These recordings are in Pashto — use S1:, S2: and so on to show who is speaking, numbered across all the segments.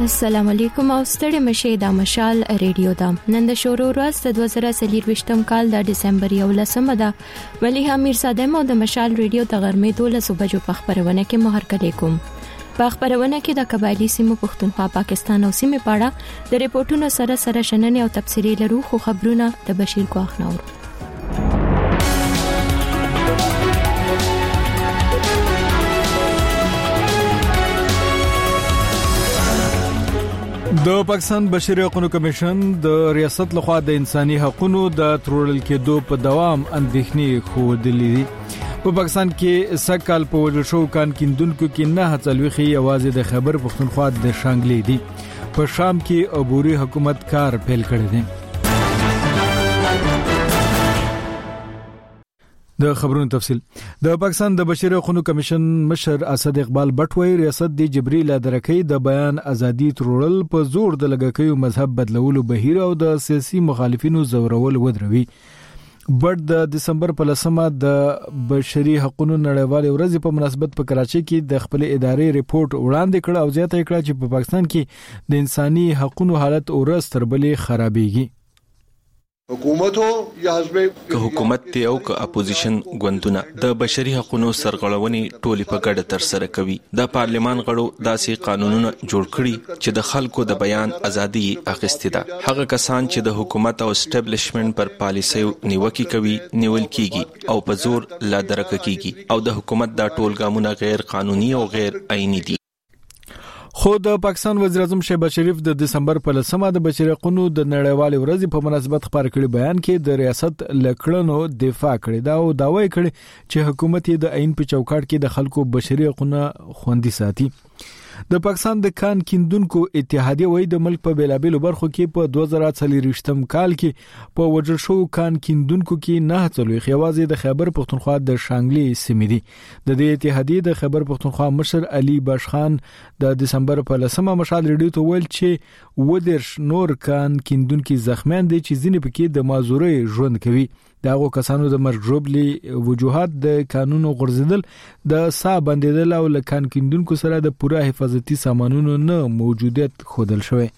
S1: السلام علیکم او ستړي مشه د مشال ریډیو دا نن د شورو ورځ د 2023م کال د ډسمبر 11 ده ولی امیر صادم او د مشال ریډیو د غرمې 12 بجو په خبرونه کې مهر کړي کوم په خبرونه کې د قبایلی سیمو پښتونخوا پاکستان او سیمه پاړه د ریپورتونو سره شننې او تفصیلي لرو خو خبرونه د بشیر کوخ نور
S2: د پاکستان بشري حقوقو کمیشن د ریاست لخوا د انساني حقوقو د ترورل کېدو په دوام اندېښنې خوندلې په پاکستان کې سکهال په وجه شو کان کیندونکو کې نه هڅلوخي یوازې د خیبر پختونخوا د شانګلې دي په شام کې عبوري حکومت کار پیل کړی دی د خبرونو تفصیل د پاکستان د بشري حقوقو کمیشن مشر اسد اقبال بټوي ریاست د جبريل درکې د بیان ازادي ترورل په زور د لګکیو مذهب بدلولو بهیر او د سیاسي مخالفینو زورول ودروي بټ د دسمبر په لسمه د بشري حقوقو نړیوال ورځ په مناسبت په کراچۍ کې د خپل ادارې ریپورت وړاندې کړ او زیاته کړه چې په پاکستان کې د انساني حقوقو حالت ورځ تر بلې خرابېږي
S3: حکومت هو یا حزب
S4: که حکومت ته او که اپوزیشن ګوندونه د بشري حقوقو سرغړونې ټولي په ګډه تر سره کوي د پارلمان غړو داسې قانونونه جوړ کړي چې د خلکو د بیان ازادي اخیستې ده هغه کسان چې د حکومت او اسټابلیشمنت پر پالیسي نیوکه کوي نیول کیږي او په زور لا درک کیږي او د حکومت د ټول ګامونه غیر قانوني او غیر آئینی دي
S2: خو د پاکستان وزیر اعظم شهباز شریف د دسمبر په لسمه د بشري حقوقو د نړیوال ورځ په مناسبت خبر کړي بیان کې د ریاست لکړنو دفاع کړي دا او داوی کړي چې حکومت د عین په چوکاټ کې د خلکو بشري حقوقو خوندي ساتي د پاکستان د کان کیندونکو اتحادیه وای د ملک په بیلابیلو برخو کې په 2023م کال کې په وجل شو کان کیندونکو کې نه څلوي یوازې د خیبر پختونخوا د شانګلې سیمې دي د دې اتحادیه د خیبر پختونخوا مشر علي باشخان د دسمبر په لسمه مشال ریډیو ته ویل چې ودرش نور کان کیندونکو زخمیان دي چې ځینې پکې د مازوري ژوند کوي داغو کسانو د مرګ ژوبلي وجوهات د قانونو غرزیدل د سا بندیدل او لکان کیندونکو سره د پوره حفاظتي سامانونو نه موجودیت خودل شوی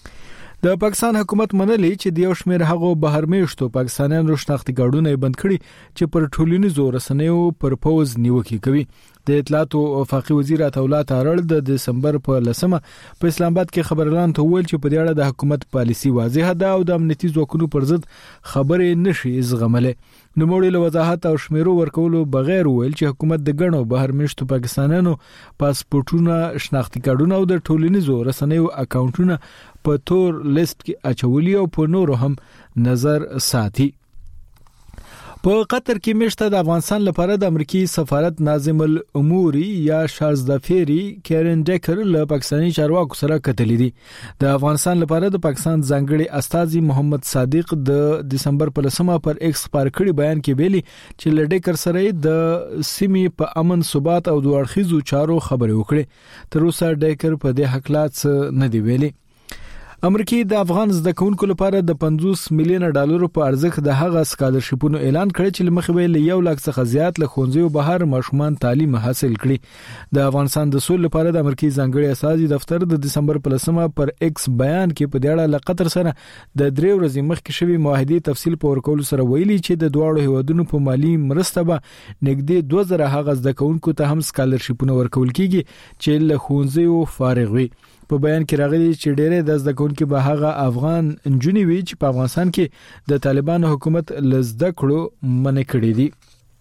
S2: د پاکستان حکومت منلي چې د یو شمېر هغو بهرمېشتو پاکستانیانو شناختی کارډونه بند کړي چې پر ټولنیزو رسنیو پر پوز نیوکه کوي د اطلاعات او وفاقي وزیر عطاولات ارل د دسمبر په لسمه په اسلام آباد کې خبر اعلان ته ویل چې په دې اړه د حکومت پالیسي واضحه ده او د امنیتي ځواکونو پر ضد خبرې نشي زغمله نو موږ له وضاحت او شمیرو ورکولو بغیر ویل چې حکومت د ګڼو بهرمېشتو پاکستانیانو پاسپورتونه شناختی کارډونه او د ټولنیزو رسنیو اکاونټونه په تور لیست کې اچولي او په نورو هم نظر ساتي په قطر کې مشته د افغانستان لپاره د امریکای سفارت ناظم الامور یا شارلز دافيري کیرن ډیکر له پاکستاني چارواکو سره کتلې دي د افغانستان لپاره د پاکستان ځانګړي استاذي محمد صادق د دسمبر په لسمه پر ایکس پر کړي بیان کې ویلي چې له ډیکر سره د سیمې په امن ثبات او دوه اړخیزو چارو خبرې وکړي تر اوسه ډیکر په دې حقلات نه دی ویلي امریکای د افغان زده کوونکو لپاره د 50 میلیون ډالر په ارزښت د هغه سکالرشپونو اعلان کړی چې لمخې له 1 لک څخه زیات له ښوونځیو بهر ماشومان تعلیم حاصل کړي د افغانستان د سول لپاره د امریکای ځانګړي اساسي دفتر د دسمبر په لسمه پر ایکس بیان کې په دې اړه له قطر سره د 3 ورځې مخکې شوی معاهده تفصیل په ورکول سره ویلي چې د دوه هیوادونو په مالی مرسته به نږدې 2000 هغه زده کوونکو ته هم سکالرشپونه ورکول کیږي چې له ښوونځیو فارغ وي په بیان کې راغلي چې ډېرې د زده کوونکو به هغه افغان انجونی وی چې په افغانستان کې د طالبانو حکومت لزده کړو منع کړی دي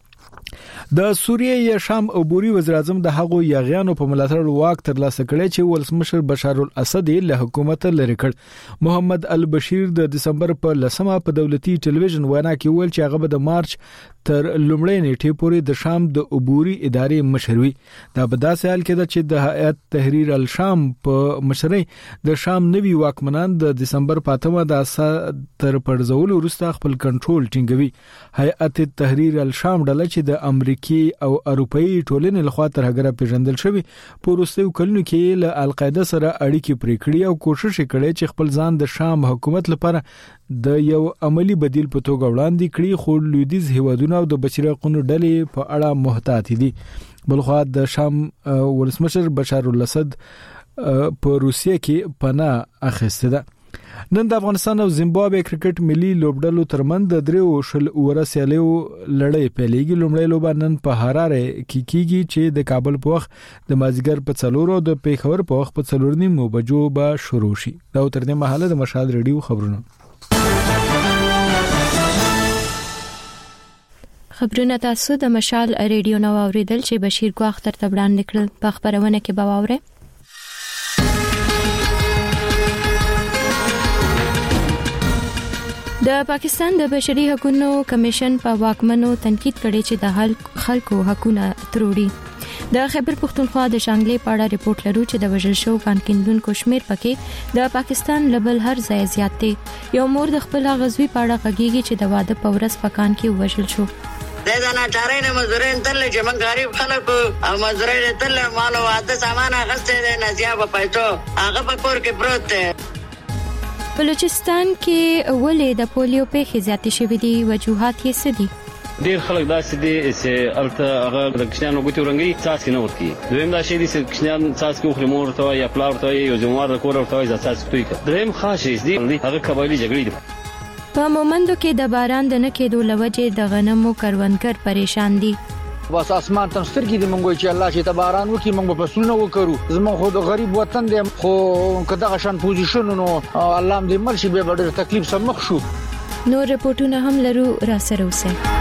S2: د سوریه یا شام عبوري وزیر اعظم د هغو یاغیانو په ملاتړ واک ترلاسه کړی چې ولسمشر بشار الاسد له حکومت لري کړ محمد البشیر د دسمبر په لسمه په دولتي ټلویزیون وینا کې ویل چې هغه د مارچ تر لومړۍ نیټې پورې د شام د عبوري ادارې مشروي دا په داسې حال کې ده چې د هیئت تحریر الشام په مشرۍ د شام نوي واکمنان د دسمبر په 8مه د اسد تر پرځولو وروسته خپل کنټرول ټینګوي هیئت تحریر الشام ډله چې د امریکای او اروپאי ټولنې لخوا تر هغه پیژندل شوی په وروستیو کلونو کې له القاعده سره اړیکې پرې کړې او کوشش کړي چې خپل ځان د شام حکومت لپاره د یو عملی بدیل په توګه وړاندې کړي خو لویدیز هیوادونه او د بشري حقوقو ډلې په اړه محتاط دي بلخو د شام ولسمشر بشار الاسد په روسیه کې پناه اخیسته ده. نن د افغانستان او زیمبابوې کرکټ ملي لوبډلو ترمن د دریو شل ورسېلیو لړۍ پیلېږي. لومړی لوبه نن په هراره کې کیږي چې د کابل په وخت د مازیګر په 4 او د پیښور په وخت په 4:30 بجو به شروع شي. دا تر دې مهاله د مشال ریډیو خبرونه.
S1: خبرونه تاسو د مشال ریډیو نو اوریدل چې بشیر ګواخ تر تبران نکړل. په خبرونه کې باوره د پاکستان د بشري حقوقو کمیشن په واکمنو تنقید کړي چې د خلکو حقوقونه تروړي. د خیبر پختونخوا د شانګلې پاړه ریپورت لرو چې د وژل شو کانکیندونکو شمیر پکې د پاکستان لبل هر ځای زیات دي. یو مور د خپل غزوی پاړه غږیږي چې د واده په ورځ پکان کې وژل شو.
S5: د ناچارۍ نه مزدورین تل چې موږ غریب خلک او مزدورین تل مال او واده سامان اخیسته دي نزیا په پیسو هغه په کور کې پروت دی.
S1: بلوچستان کې ولې د پولیو پیښې زیاتې شوې دي؟ وجوهات یې څه دي؟
S6: ډیر خلک داسې دي چې الته هغه د کښنانو ګوتې ورنګي څاڅکي نه ورتي. دویم دا شی دي چې کښنان څاڅکي خو مور ته یا پلار ته یو ځموار د کور ورته ځا څاڅکي توي کړ. دریم خاص دي هغه قبایلی جګړې دي.
S1: په مومندو کې د باران د نه کېدو لوجې د غنمو کروندګر پریشان دي.
S7: بس اسمان تم سترګې دې مونږ چې الله چې تباران وکي مونږ په سونه وکړو. زموږ خو د غریب وطن دی خو کدا غشن پوزیشن نو الله دې مرشي به ډېر تکلیف سره مخ شو.
S1: نور رپورټونه هم لرو را سره اوسه.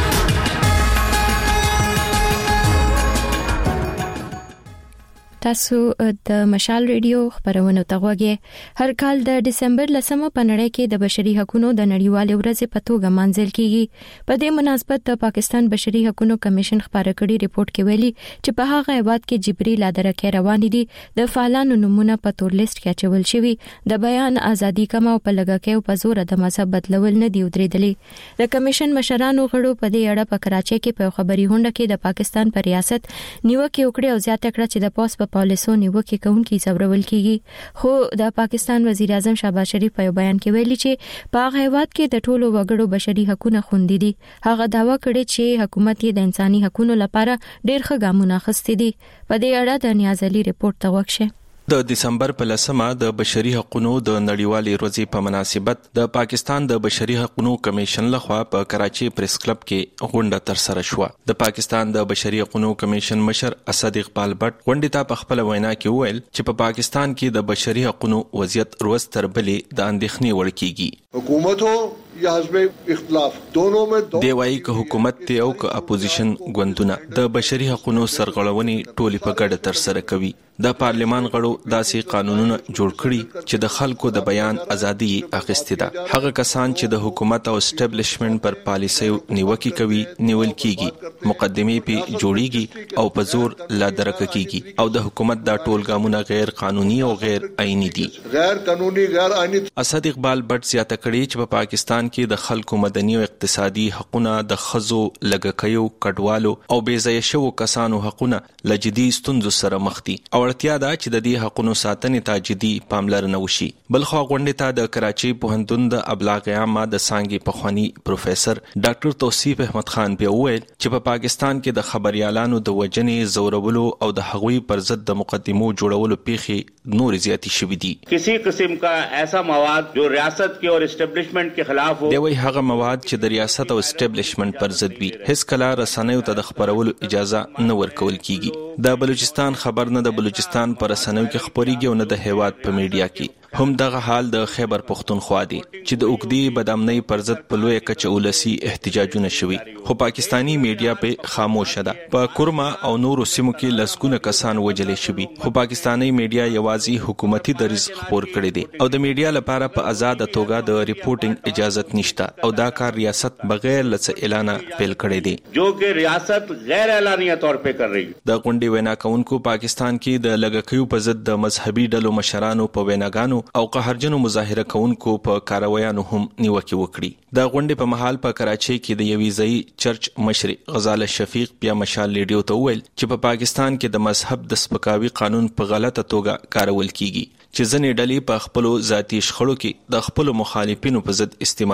S1: تاسو د مشال ریډیو خبرونه تغوږی. هر کال د دسمبر 10 په نړۍ کې د بشري حقوقو د نړیوال ورځ په توګه مانځل کیږي. په دې مناسبت د پاکستان بشري حقوقو کمیشن خبره کړي ریپورت کې ویلي چې په هغه هیواد کې جبري لادرکه روان دي د فعالانو نمونه په تور لیست کې اچول شوی. د بیان ازادي کم او په لګکه او په زور د مذهب بدلول نه دی ودرېدلې. د کمیشن مشرانو غړو په دې اړه په کراچۍ کې په خبري هونډه کې د پاکستان پر ریاست نیوکه وکړه او زیاته کړه چې د پوس په پالیسو نیوکه کوونکي زبرول کیږي. خو د پاکستان وزیر اعظم شهباز شریف په بیان کې ویلي چې په هغه هیواد کې د ټولو وګړو بشري حقوقونه خوندي دي. هغه داوا کړی چې حکومت یې د انساني حقوقو لپاره ډېر ښه ګامونه اخیستي دي. په دې اړه د نیاز علي ریپورت ته وښه.
S4: د دسمبر په 10 د بشري حقوقو د نړیوالې ورځې په مناسبت د پاکستان د بشري حقوقو کمیشن لخوا په کراچي پریس کلب کې غونډه تر سره شوه. د پاکستان د بشري حقوقو کمیشن مشر اسد اقبال بټ غونډې ته په خپل وینا کې وویل چې په پاکستان کې د بشري حقوقو وضعیت روز تر بلې د اندېښنې وړ کیږي.
S3: حکومت ہو یا حزب اختلاف دونوں میں
S4: دی وايي که حکومت ته او که اپوزیشن ګوندونه د بشري حقوقو سرغړونې ټولي په ګډه تر سره کوي. د پارلمان غړو داسې قانونونه جوړ کړي چې د خلکو د بیان ازادي اخیستې ده. هغه کسان چې د حکومت او اسټابلیشمنت پر پالیسیو نیوکه کوي نیول کیږي. مقدمې په جوړیږي او په زور لا درک کیږي او د حکومت دا ټول ګامونه غیر قانوني او غیر آئینی دي.
S3: غیر قانوني غیر آئینی.
S4: اسد اقبال بټ زیاته کړي چې په پاکستان کې د خلکو مدني او اقتصادي حقوقونه د خزو لګکیو کډوالو او بې ځای شوو کسانو حقوقونه لجدي ستونزو سره مخ دي. اړتیا ده چې د دې حقوقو ساتنې ته جدي پاملرنه وشي. بلخو غونډې ته د کراچي پوهنتون د ابلاغ عامه د څانګې پخوانی پروفیسور ډاکټر توصیف احمد خان بیا وویل چې په پاکستان کې د خبريالانو د وجنې زورولو او د هغوی پر ضد د مقدمو جوړولو پیښې نور زیاتې شوې دي.
S8: کسی قسم کا ایسا مواد جو ریاست کے اور اسټابلیشمنت کے خلاف ہو.
S4: دی وی هغه مواد چې د ریاست او اسټابلیشمنت پر ضد وي هیڅ کله رسنیو ته د خبرولو اجازه نه ورکول کیږي. د بلوچستان خبر نه د بلوچستان پر رسنیو کې خبريږي او نه د هیواد په میډیا کې. هم دغه حال د خیبر پختونخوا دی چې د اوګدي بدامنۍ پر ضد په لوی کچه ولسی احتجاجونه شوي خو پاکستانی میډیا په خاموش ده. په کورما او نورو سیمو کې لسګونه کسان وجلې شوي خو پاکستانی میډیا یوازې حکومتي دریځ خبر کړي دي او د میډیا لپاره په آزاد توګه د ریپورټینګ اجازه نشته او دا کار ریاست بغیر لڅ اعلان پیل کړي دي
S8: جو کہ ریاست غیر اعلانیه طور په کر رہی.
S4: د غونډې وینا کوونکو پاکستان کې د لګکیو په ضد د مذهبي ډلو مشرانو په ویناګانو او قهرجنو مظاهره کوونکو په کاروایانو هم نیوکه وکړي. د غونډې په محل په کراچۍ کې د یوې ځای چرچ مشر غزاله شفیق بیا مشال ریډیو ته وویل چې په پاکستان کې د مذهب د سپکاوي قانون په غلطه توګه کارول کیږي چې ځینې ډلې په خپل ذاتي شخړو کې د خپل مخالفینو په ضد استعمالوي.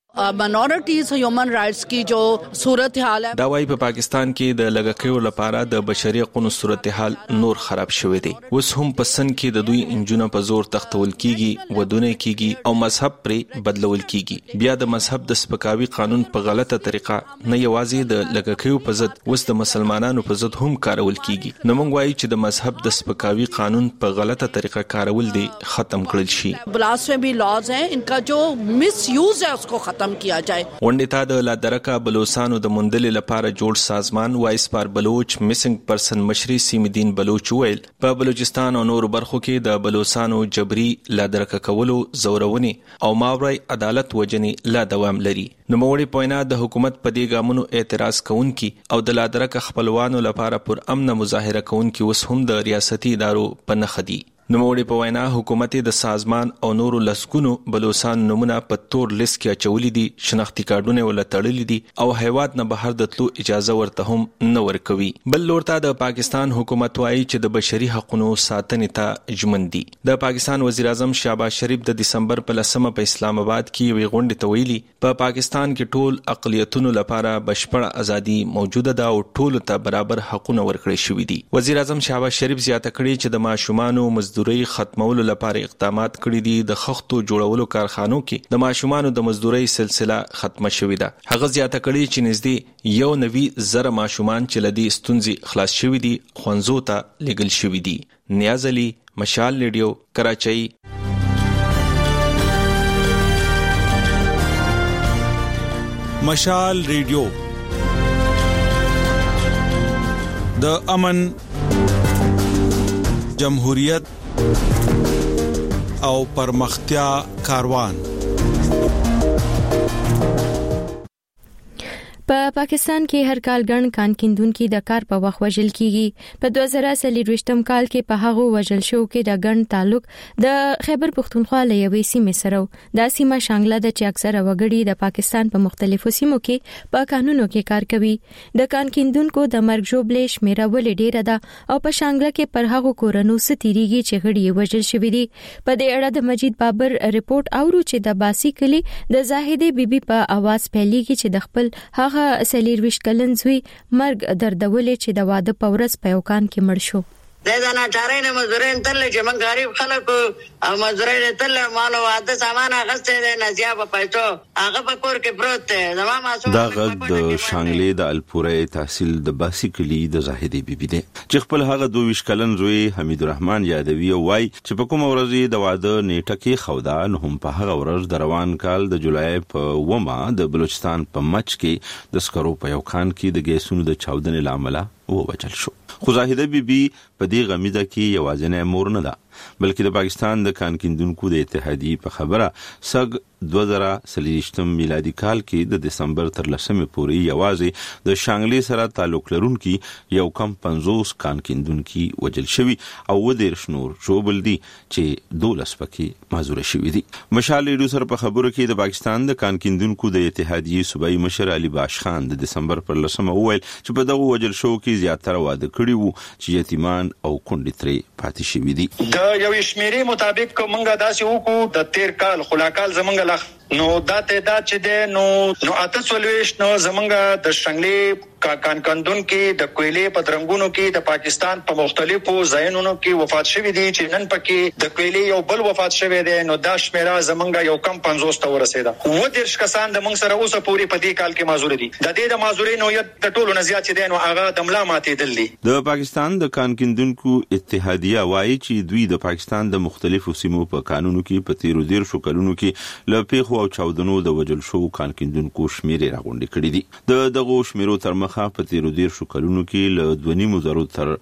S9: Minorities human rights की जो सूरत हाल है
S4: دا وايي په پاکستان کې د لګکیو لپاره د بشري حقوقو صورتحال نور خراب شوی دی. اوس هم په سن کې د دوی انجونه په زور تختول کیږي، ودونه کیږي او مذهب پرې بدلول کیږي. بیا د مذهب د سپکاوي قانون په غلطه طریقه نه یوازې د لګکیو په ضد اوس د مسلمانانو په ضد هم کارول کیږي. نو موږ وایو چې د مذهب د سپکاوي قانون په غلطه طریقه کارول دی ختم کړل شي.
S9: ब्लास्फेमी लॉज हैं, इनका जो मिसयूज है उसको खत्म किया जाए.
S4: ونډه تا د لادرکا بلوچستانو د مندل لپاره جوړ سازمان وایس پر بلوچ میسنګ پرسن مشري سیمدین بلوچ ویل په بلوچستان او نور برخو کې د بلوچستانو جبري لادرکا کولو زورونی او ماورای عدالت وجنی لا دوام لري. نو موړي پوینا د حکومت په دې ګامونو اعتراض کوونکي او د لادرکا خپلوانو لپاره پر امن مظاهره کوونکي اوس هم د ریاستي ادارو په نخ دي. نوموړي په وینا حکومت د سازمان او نورو لسکونو بلوچستان نمونه په تور لیست کې اچولې دي، شناختی کارتونه ول تړلې دي او هیواد نه بهر د تلو اجازه ورته هم نه ورکوي. بل لورته د پاکستان حکومت وايي چې د بشري حقوقو ساتنې ته ژمن دي. د پاکستان وزیر اعظم شهباز شریف د دسمبر په 10 په اسلام آباد کې وی غونډه ته ویلي په پاکستان کې ټول اقلیتونو لپاره بشپړه ازادي موجوده ده او ټول ته برابر حقوقونه ورکړي شوي دي. وزیر اعظم شهباز شریف زیاته کړې چې د ماشومانو مزدوري ختمولو لپاره اقدامات کړي دي. د خښتو جوړولو کارخانو کې د ماشومانو د مزدوري سلسله ختمه شوې ده. هغه زیاته کړي چې نږدې 1.9 ماشومان چې لدی ستونزې خلاص شوي دي خوانزو ته لګل شوي دي. نیاز علي، مشال ریډیو، کراچۍ.
S10: مشال ریډیو د امن، جمهوریت او پرمختیا کاروان.
S1: په پاکستان کې هر کال ګڼ کان کیندونکو د کار په وخت وژل کیږي. په 2023م کال کې په هغه وژل شو کې د ګڼ تعلق د خیبر پختونخوا له یوې سیمې سره د سیمه شانګله د چې اکثره وګړي د پاکستان په مختلفو سیمو کې په قانونو کې کار کوي. د کان کیندونکو د مرګ جوړبلې شمیره ولې ډیره ده او په شانګله کې پر هغه کورونو ستیریږي چې غړي وژل شوی دي. په دې اړه د مجید بابر ریپورت اورو چې د باسی کلی د زاهده بیبي په आवाज پیلېږي چې د خپل هغه سلیرویش کلن زوی مرګ دردولې چې د واده په ورځ په یو کان کې مړ شو.
S5: دا نه چارې نه مزدورین تل چې من غریب خلک او مزدورین تل مال او واده سامان اغسته دي نزیا په پیسو هغه په کور کې پروت دی. زما ماسوم
S11: دا غږ د شانګلې د الپورې تحصیل د باسی کلی د زاهدی بیبي دی چې خپل هغه 22 کلن زوی حمید الرحمن یادوي او وای چې په کوم ورځ د واده نیټه کې خودا نو هم په هغه ورځ د روان کال د جولای په ومه د بلوچستان په مچ کې د سکرو په یو کان کې د ګیسونو د چاودنې لامل ووجل شو. خو زاهده بیبي په دې غمیزه کې یوازینی مور نه ده بلکې د پاکستان د کان کیندونکو د اتحادیې په خبره سګ 2023 میلادي کال کې د دسمبر تر 10 پورې یوازې د شانګلې سره تعلق لرونکي یو کم 50 کان کیندونکو وجل شوی او ودیر شنور شوبل دي چې 12 پکې معذور شوی دي. مشال ریډیو سره په خبرو کې د پاکستان د کان کیندونکو د اتحادیې صوبایي مشر علي باش خان د دسمبر پر 10 وویل چې په دغه وجل شو کې زیاتره واده کړي وو چې یتیمان او کونډې ترې پاتې شوی دي.
S12: د یو شمیرې مطابق موږ داسې وکړو د تیر کال خلاکال زمونږ نو دا تعداد چې ده نو اته سولويش نو زمونږ د شنګلې کان کندون کې د کویلې په درنګونو کې د پاکستان په مختلفو ځایونو کې وفات شوي دي چې نن پکې د کویلې یو بل وفات شوی دی. نو دا شمیره زمونږ یو کم 50 ته ورسېده. و د شکسان د موږ سره اوسه پوری په دې کال کې معذور دي. د دې د معذوري نوعیت د ټولو نه زیات دي نو هغه د ملا ماتې دي.
S11: د پاکستان د کان کندونکو اتحادیه وايي چې دوی د پاکستان د مختلفو سیمو په قانونو کې په تیرو دیر شو کلونو کې لپیخو او چاودنو د وجل شو کان کیندونکو شمیرې راغونډې کړې دي. د دغه شمیرو تر مخه په تیرو دیر شو کلونو کې ل 2.5 تر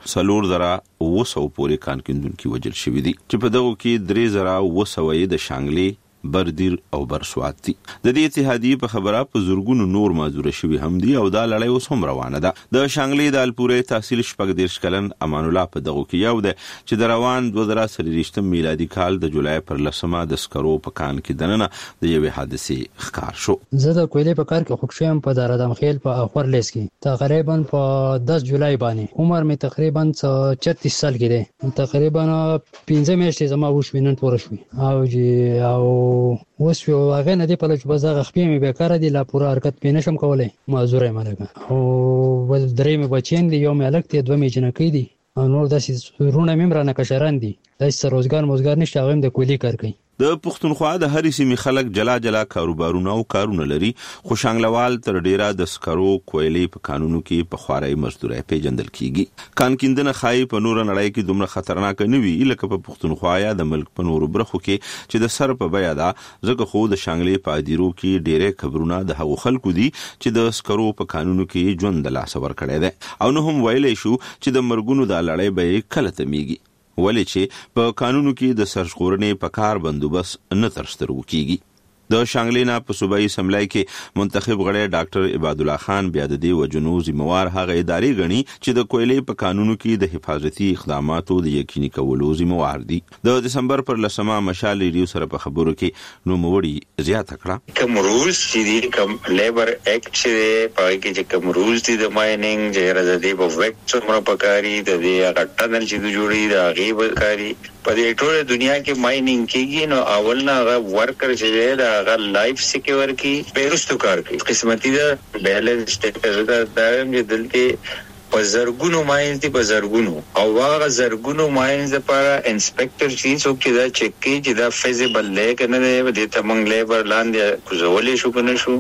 S11: 4,200 پورې کان کیندونکو وجل شوی دي چې په دغه کې 3,200 د شانګلې بردیر او برسوات دي. د دې اتحادیې په خبره په زورګونو نور معذور شوی هم دي او دا لړۍ اوس هم روانه ده. د شانګلې د الپورې تحصیل شپږ دیرش کلن امان الله په دغه کې یو ده چې د روان 2023 میلادي کال د جولای پر 10 د سکرو په کان کې دننه د یوې حادثې ښکار شو.
S13: زه د کویلې په کار کې خوشم په دارادم خیل په اخور لیس کې تقریبا په 10 جولای باندې عمر می تقریبا 36 سال کې ده. تقریبا 15 میاشتې زما وښوینن پوره شوې او اوس یو هغه نه دی په لږ بزاغه خپې مې بیکاره دي لا پوره حرکت پې نشم کولای معذور یم لکه او ول درې مې بچین دي یو مې الګ ته دوه مې جنکې دي او نور داسې رونه مې مرانه کشران دي داسې روزګار نشته هغه د کولی کار کوي
S11: د پښتونخوا د هرې سیمې خلک جلا کاروبارونه او کارونه لري خو شانګلوال تر ډیره د سکرو کویلې په قانونو کې په خوارۍ مزدوري پیژندل کیږي کان کیندنه خای په نور نړۍ کې دومره خطرناک نه وي لکه په پښتونخوا یا د ملک په نورو برخو کې چې د سر په بیا ده ځکه خو د شانګلې په ادیرو کې ډیره خبرونه د هغو خلکو دي چې د سکرو په قانونو کې ژوند لا سور کړي دي او نو هم ویلې شو چې د مرګونو د لړۍ به کله تمیږي ولې چې په قانونو کې د سرشخورنې په کار بندوبست نه ترسترو کیږي د شانګلینا په صوبایي سملای کې منتخب غړی ډاکټر عباد الله خان بیا د دې وجنو ذمہوار هغه ادارې غني چې د کویلې په قانونو کې د حفاظتي اقداماتو د یقیني کولو ذمہوار دي د دسمبر پر لسمه مشال ریډیو سره په خبرو کې نو موړي زیات کړه
S14: کوم رولز چې کوم لیبر اکټ چې پای کې چې کوم رولز دي د ماینینګ چې راځي په وکټ څومره پکاري د دې هغه ټنل چې جوړي د غیب کاری په دې ټوله دنیا کې ماینینګ کېږي نو اول نه هغه ورکر چې دا هغه لایف سکیور کی بیرستو کار کوي قسمتي دا بیلنس سټیټس دا چې دلته بزرګونو ماینز دي بزرګونو او هغه زرګونو ماینز لپاره انسپکټر چې څوک دا چک کوي چې دا فیزیبل لیک نه دی د تمنګ لیبر لاندې کوزولې شو کنه شو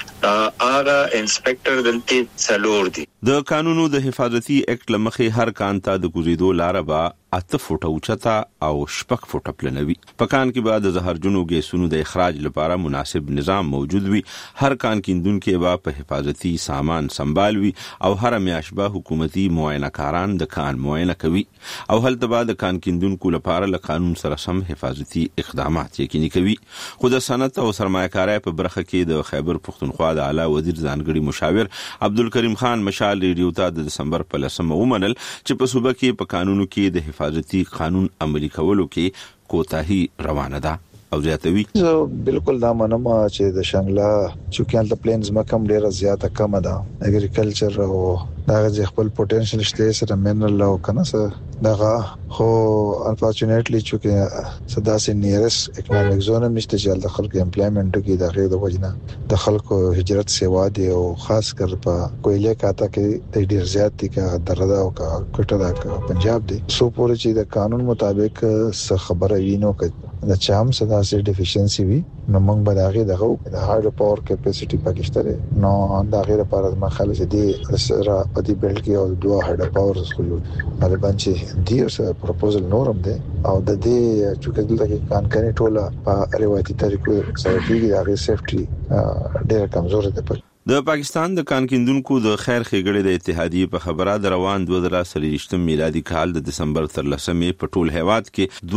S14: هغه انسپکټر دلته څلور دي
S11: د قانونو د حفاظتي اکټ لمخې هر کان ته د کوزیدو لار به 8 فوټه اوچتا او 6 فوټه پلنوي پکان کې بعد د زهرجنو ګیسونو د اخراج لپاره مناسب نظام موجود وي هر کان کیندونکو به په حفاظتي سامان سنبالوي او هر میاشبه حکومتي معاینه کاران د کان معاینه کوي او هلته بعد د کان کیندونکو لپاره له قانون سره سم حفاظتي اقدامات یقیني کوي خو د صنعت او سرمایه‌کارۍ په برخه کې د خیبر پښتونخوا د اعلی وزیر ځانګړي مشاور عبدالکریم خان مشال ریډیو ته د دسمبر په لسمه ومنل چې په صوبه کې په قانونو کې د حفاظتي قانون عملي کولو کې کوتاهي روانه ده او زیاتوي
S15: زه بالکل دا منم چې د شانګلا چوکیان د پلینز مکم ډیره زیاته کم ده اګریکلچر او دا چې خپل پوتنشل شته سره منرل او کنه دغه خو انفورچونټلی چې صدا سي نیرس اکونومیک زون مشته چې د خلکو امپلایمنت کې د غیر د وجنه د خلکو هجرت سیوا دي او خاص کر په کویلې کاته کې ډیر زیات دي کا دردا او کا کټه پنجاب دي سو پورې چې د قانون مطابق څه خبره وینو کې د چام صدا سي ډیفیشنسي وي نو موږ به دغه د هایډرو پاور کیپاسټي پاکستان نو دا غیر لپاره ما خالص دي سره په دې بلډ کې او دوه هایډرو پاور سکول هغه باندې دی او پروپوزل نورم دی او د دې چې دلته کې کان کوي ټوله په روایتي طریقو سره کېږي دا سیفټي ډېر کمزور ده
S11: د پاکستان د کان کیندونکو د خیر ښېګړې د اتحادیې په خبره د روان 2023 میلادي کال د دسمبر تر لسمې په ټول هیواد کې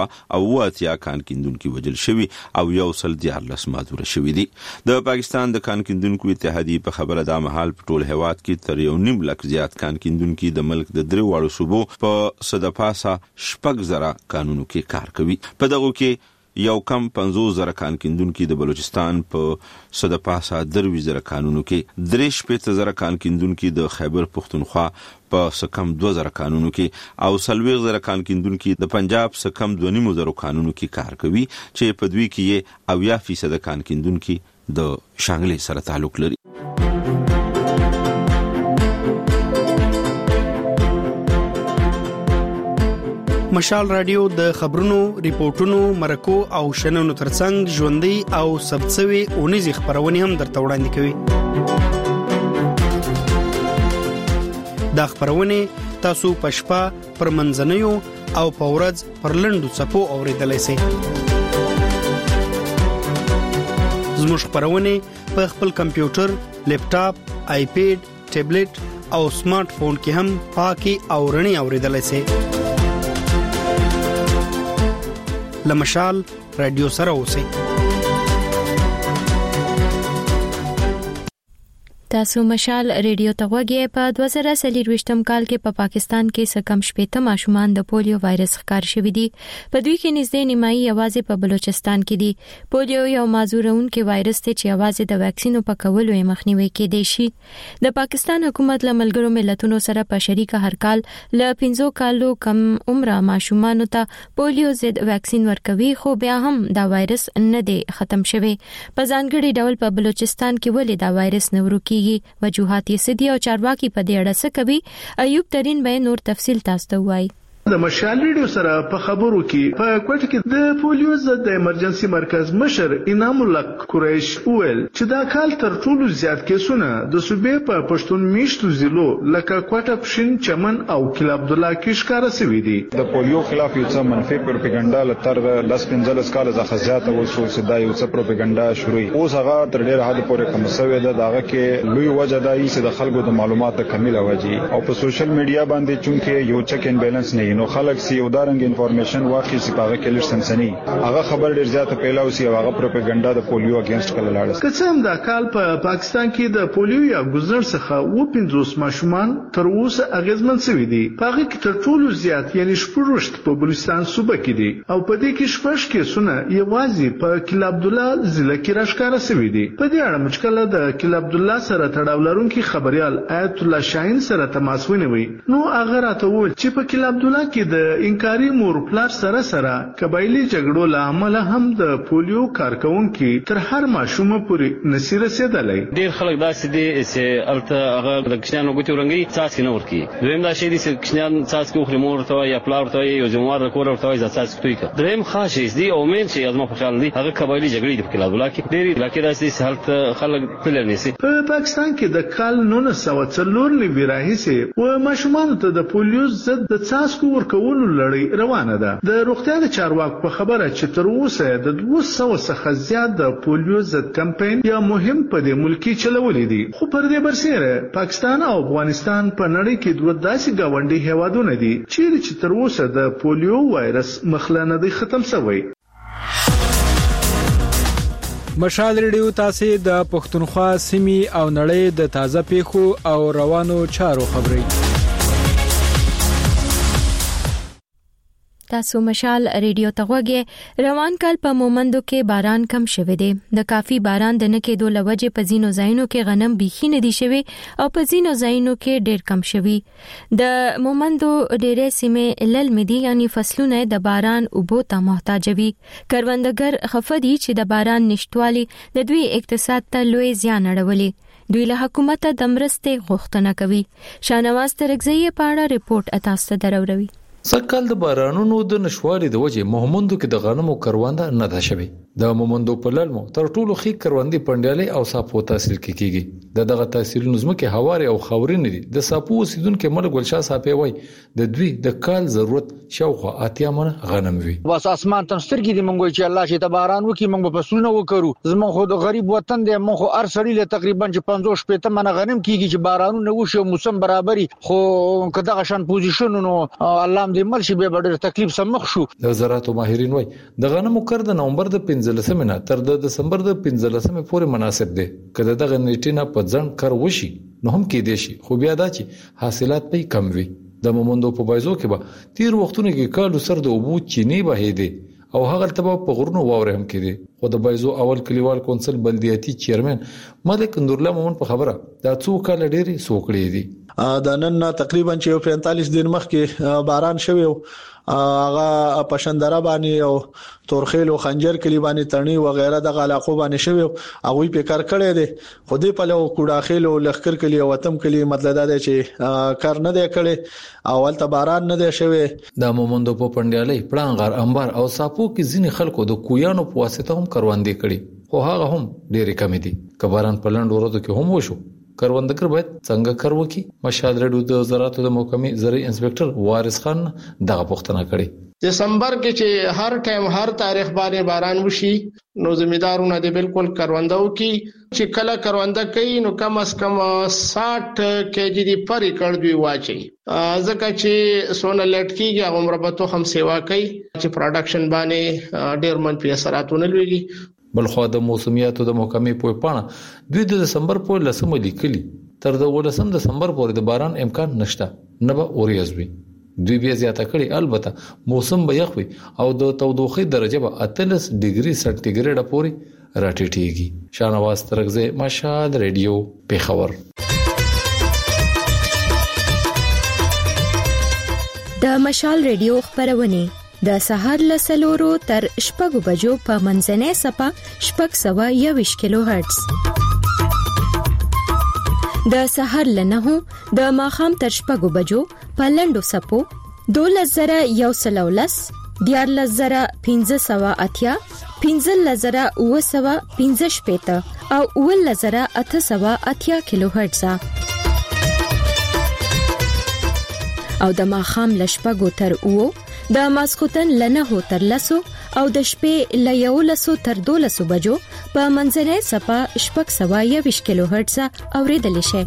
S11: 280 کان کیندونکو وجل شوي او 114 ماتور شوي دي د پاکستان د کان کیندونکو اتحادیې په خبره د محل په ټول هیواد کې تر 1.5 لک زیات کان کیندونکو د ملک د درې واړو صوبو په صدپاسه شپږ زره قانونو کې کار کوي په دغه کې یو کم 50,000 کان کیندونکو د بلوچستان په صدپاسه دروي زره قانونو کې 3,000 کان کیندونکو د خیبر پښتونخوا په سکم 2000 قانونو کې او 30,000 کان کیندونکو د پنجاب سکم 2,500 قانونو کې کار کوي چې په دوی کې 80% کان کیندونکو د شانګلې سره تعلق لري
S16: مشال رادیو د خبرونو ریپورتونو مرکو او شننو ترڅنګ ژوندۍ او سبڅوي اونیزي خبرونه هم درته وړاندې کوي دا خبرونه تاسو پښپا پر منځنیو او پورز پر لندو صفو اوریدلای شئ زموږ خبرونه په خپل کمپیوټر لیپټاپ آیپیډ ټابلیټ او سمارټ فون کې هم پاکي او رڼي اوریدلای شئ لمشال رادیو سره اوسئ
S1: تاسو مشال ریډیو ته وګورئ. په 2023م کال کې په پاکستان کې سکم شپېته ماشومان د پولیو وایرس ښکار شوي دي. په دوی کې نږدې نیمایي یوازې په بلوچستان کې دي. پولیو یو مازورونکي وایرس دی چې یوازې د ویکسینو په کولو یې مخنیوي کېدای شي. د پاکستان حکومت له ملګرو ملتونو سره په شریکه هر کال له 15 کالو کم عمره ماشومان ته پولیو ضد ویکسین ورکوي، خو بیا هم دا وایرس نه دی ختم شوی. په ځانګړي ډول په بلوچستان کې ولې دا وایرس نه ورکیږي؟ وجوهات یې سدي او چارواکي په دې اړه څه کوي؟ ایوب ترين به نور تفصیل تاسو ته وایي.
S17: د مشال ریډیو سره په خبرو کې په کوټه کې د پولیو ضد د ایمرجنسي مرکز مشر انعام الله قریش ویل چې دا کال تر ټولو زیات کیسونه د صوبې په پښتون میشتو ضلعو لکه کوټه، پښین، چمن او کلا عبد الله کې ښکار شوی دي.
S18: د پولیو خلاف یو څه منفي پروپاګاندا لتر 10-15 کال ځخه زیاته وشو چې دا یو څه پروپاګاندا شروع اوس هغه تر ډیره حد پورې کم شوی ده. داغه کې لوی وجه دا چې د خلکو د معلوماتو کمی لوجي او په سوشل میډیا باندې چونکه یو چک ان بیلانس نه نو خلک سی یو دارنګ انفارمیشن واخی سی پاغه کلر سنسنی هغه خبر ډیر زیاته پیلاو سی هغه پروپاګاندا د پولیو اگینست کله لاړ.
S17: کڅم دا کال په پاکستان کې د پولیو یا ګزر څخه 50 ماشومان تر اوسه اغیزمن شوي دي. پاغه کې تر ټولو زیات یعنی شپږ په بلوچستان صوبه کې دي او په دې کې شپږ کیسونه یوازې په کلا عبد الله ضلع کې راښکاره شوي دي. په دې اړه مشکله د کلا عبد الله سره تړاو لرونکي خبريال آیت الله شاهین سره تماس ونیوي. نو هغه راته وویل چې په کلا عبد الله کې د انکاري مور پلار سره قبایلی جګړو لامل هم د پولیو کارکونکو تر هر ماشومه پورې نسی رسیدلای.
S6: ډیر خلک داسې دي چې الته هغه د کښنانو ګوتې ورنګي څاڅکي نه ورکی. دویم دا شی دي چې کښنان څاڅکي خو مور ته یا پلار ته یو جمهور کور ورته یا څاڅکي توي کا. دریم خاص دي او مین شي ازما په خیال دي هغه قبایلی جګړې د کلا بلا کې ډیر لکه داسې حالت خلک تل نسی.
S17: په پاکستان کې د کال 1940 لوي راهیسه و ماشومان ته د پولیو ضد د څاڅکو ورکولو لړۍ روانه ده. د روغتیا د چارواکو په خبره چې تر اوسه د 200 څخه زیات د پولیو ضد کمپاین یا مهم په دې ملکی چلولې دي. خو پر دې برسره پاکستان او افغانستان په نړۍ کې دوه داسې گاونډي هیوادونه دي چې تر اوسه د پولیو وایرس مخلنه دی ختم شوی.
S2: مشال ریډیو تاسو د پښتونخوا سیمې او نړۍ د تازه پیښو او روانو چارو خبري.
S1: تاسو مشال ریډیو ته وګورئ. روان کال په مومندو کې باران کم شوه دی. د کافي باران د نه کېدو لوجه په ځینو ځایونو کې غنم بيخي نه دي شوی او په ځینو ځایونو کې ډېر کم شوی. د مومندو ډېرې سیمې لل مدي یعنی فصلونه د باران اوبو ته محتاج وي. کروندګر خفدي چې د باران نشټوالي د دوی اقتصاد ته لوی زیان اړولي. دوی له حکومت د مرستې غوښتنه کوي. شانواز ترغزی په اړه ریپورت اتاسته دروروي.
S19: سکهال د بارانونو د نشوالي د وجه مومندو کې د غنمو کرونده نه ده شوی. د مومندو په لړمو تر ټولو خې کروندې پندالې او ساپو تحصیل کیږي. دغه تحصیلونو زمکه هواري او خاورین دي. د ساپو اوسیدونکو مل ګلشاه صاحب وای د دوی د کال ضرورت شاوخوا 80 من غنم وي.
S7: بس اسمان ته سترګې دي مونږ چې الله چې باران وکي مونږ په فصلونه وکړو. زموږ خو د غریب وطن دی مونږ خو ار سړی له تقریبا 50-60 من غنم کیږي چې بارانونه وشي موسم برابرۍ. خو کداغه شان پوزیشنونو الله د ملشي به ډېر تکلیف سمخ شو.
S19: د زراعتو ماهرین وای د غنمو کر د نومبر د 15 نه تر د دسمبر د 15 پورې مناسب دی. کله دغه نیټه په ځن کار وشي نو هم کې دي شي خو بیا دا چې حاصلات به کم وي. د مومندو په بایزو کې به تیر وختونو کې کالو سر د اوبو چینی بهیدي او هغه تبه په غرونو واورې هم کې دي. خو د بایزو اول کلیوال کونسل بلدیاتي چیرمن ملک نورالله مومن په خبره دا څو کال ډېری سوکړې دي.
S20: د نن تقریبا 45 دن مخکې باران شوی هغه پښندره باندې او تورخیل او خنجر کلی باندې تڼي و غیره د علاقو باندې شوی هغه په کار کړی دی. خو دې په لو کوډاخیل او لخر کلی او وتم کلی مطلب دا دی چې کار نه دی کړی اول ته باران نه دی شوی.
S19: د مومندو په پندیالي پړانګار انبار او ساپو کې ځینې خلکو د کویانو په واسطه هم کروندې کړي خو هغه هم ډېری کم دي. کباران پلند ورته کې هم وشو. کروندګر باید څنګه کار وکړي؟ مشال ریډیو د زراعتو د محکمې زرعي انسپکټر وارث خان دغه پوښتنه کړې.
S21: دسمبر کې چې هر ټایم هر تاریخ باندې باران وشي نو زمیدارونه د بالکل کروندو کې چې کله کرونده کوي نو کم از کم 60 کېجی دی پر ایکړ دوی واچي. ځکه چې سونه لټ کیږي هغه مربوطه هم سیوا کوي چې پروډکشن باندې ډېر منفي اثراتونه لوي.
S19: بلخو د موسمیاتو د محکمې په پاڼه دوی د دسمبر په 10 لیکلي تر د 18 دسمبر پورې د باران امکان نشته نه به اوریځ وي. دوی بیا زیاته کړي البته موسم به یخ وي او د تودوخه درجه به 38 ډیګري سانتیګریډ پورې راټیټيږي. شاهنواز ترغزه مشال ریډیو پیښور.
S1: د مشال ریډیو خبرونه د سحر له 4 تر 6 بجو په منځنۍ سپه 621 کیلو هرتز، د سحر له 9 د ماخام تر 6 بجو په لندو سپو 2110 14580 15015 او 11880 کیلو هرتز او د ماخام لشپګو تر او د ماسختن لنه تر لسو او د شپې ل 11 تر 12 بجو په منځنۍ سپه 621 کیلو هرتز اوریدل شي.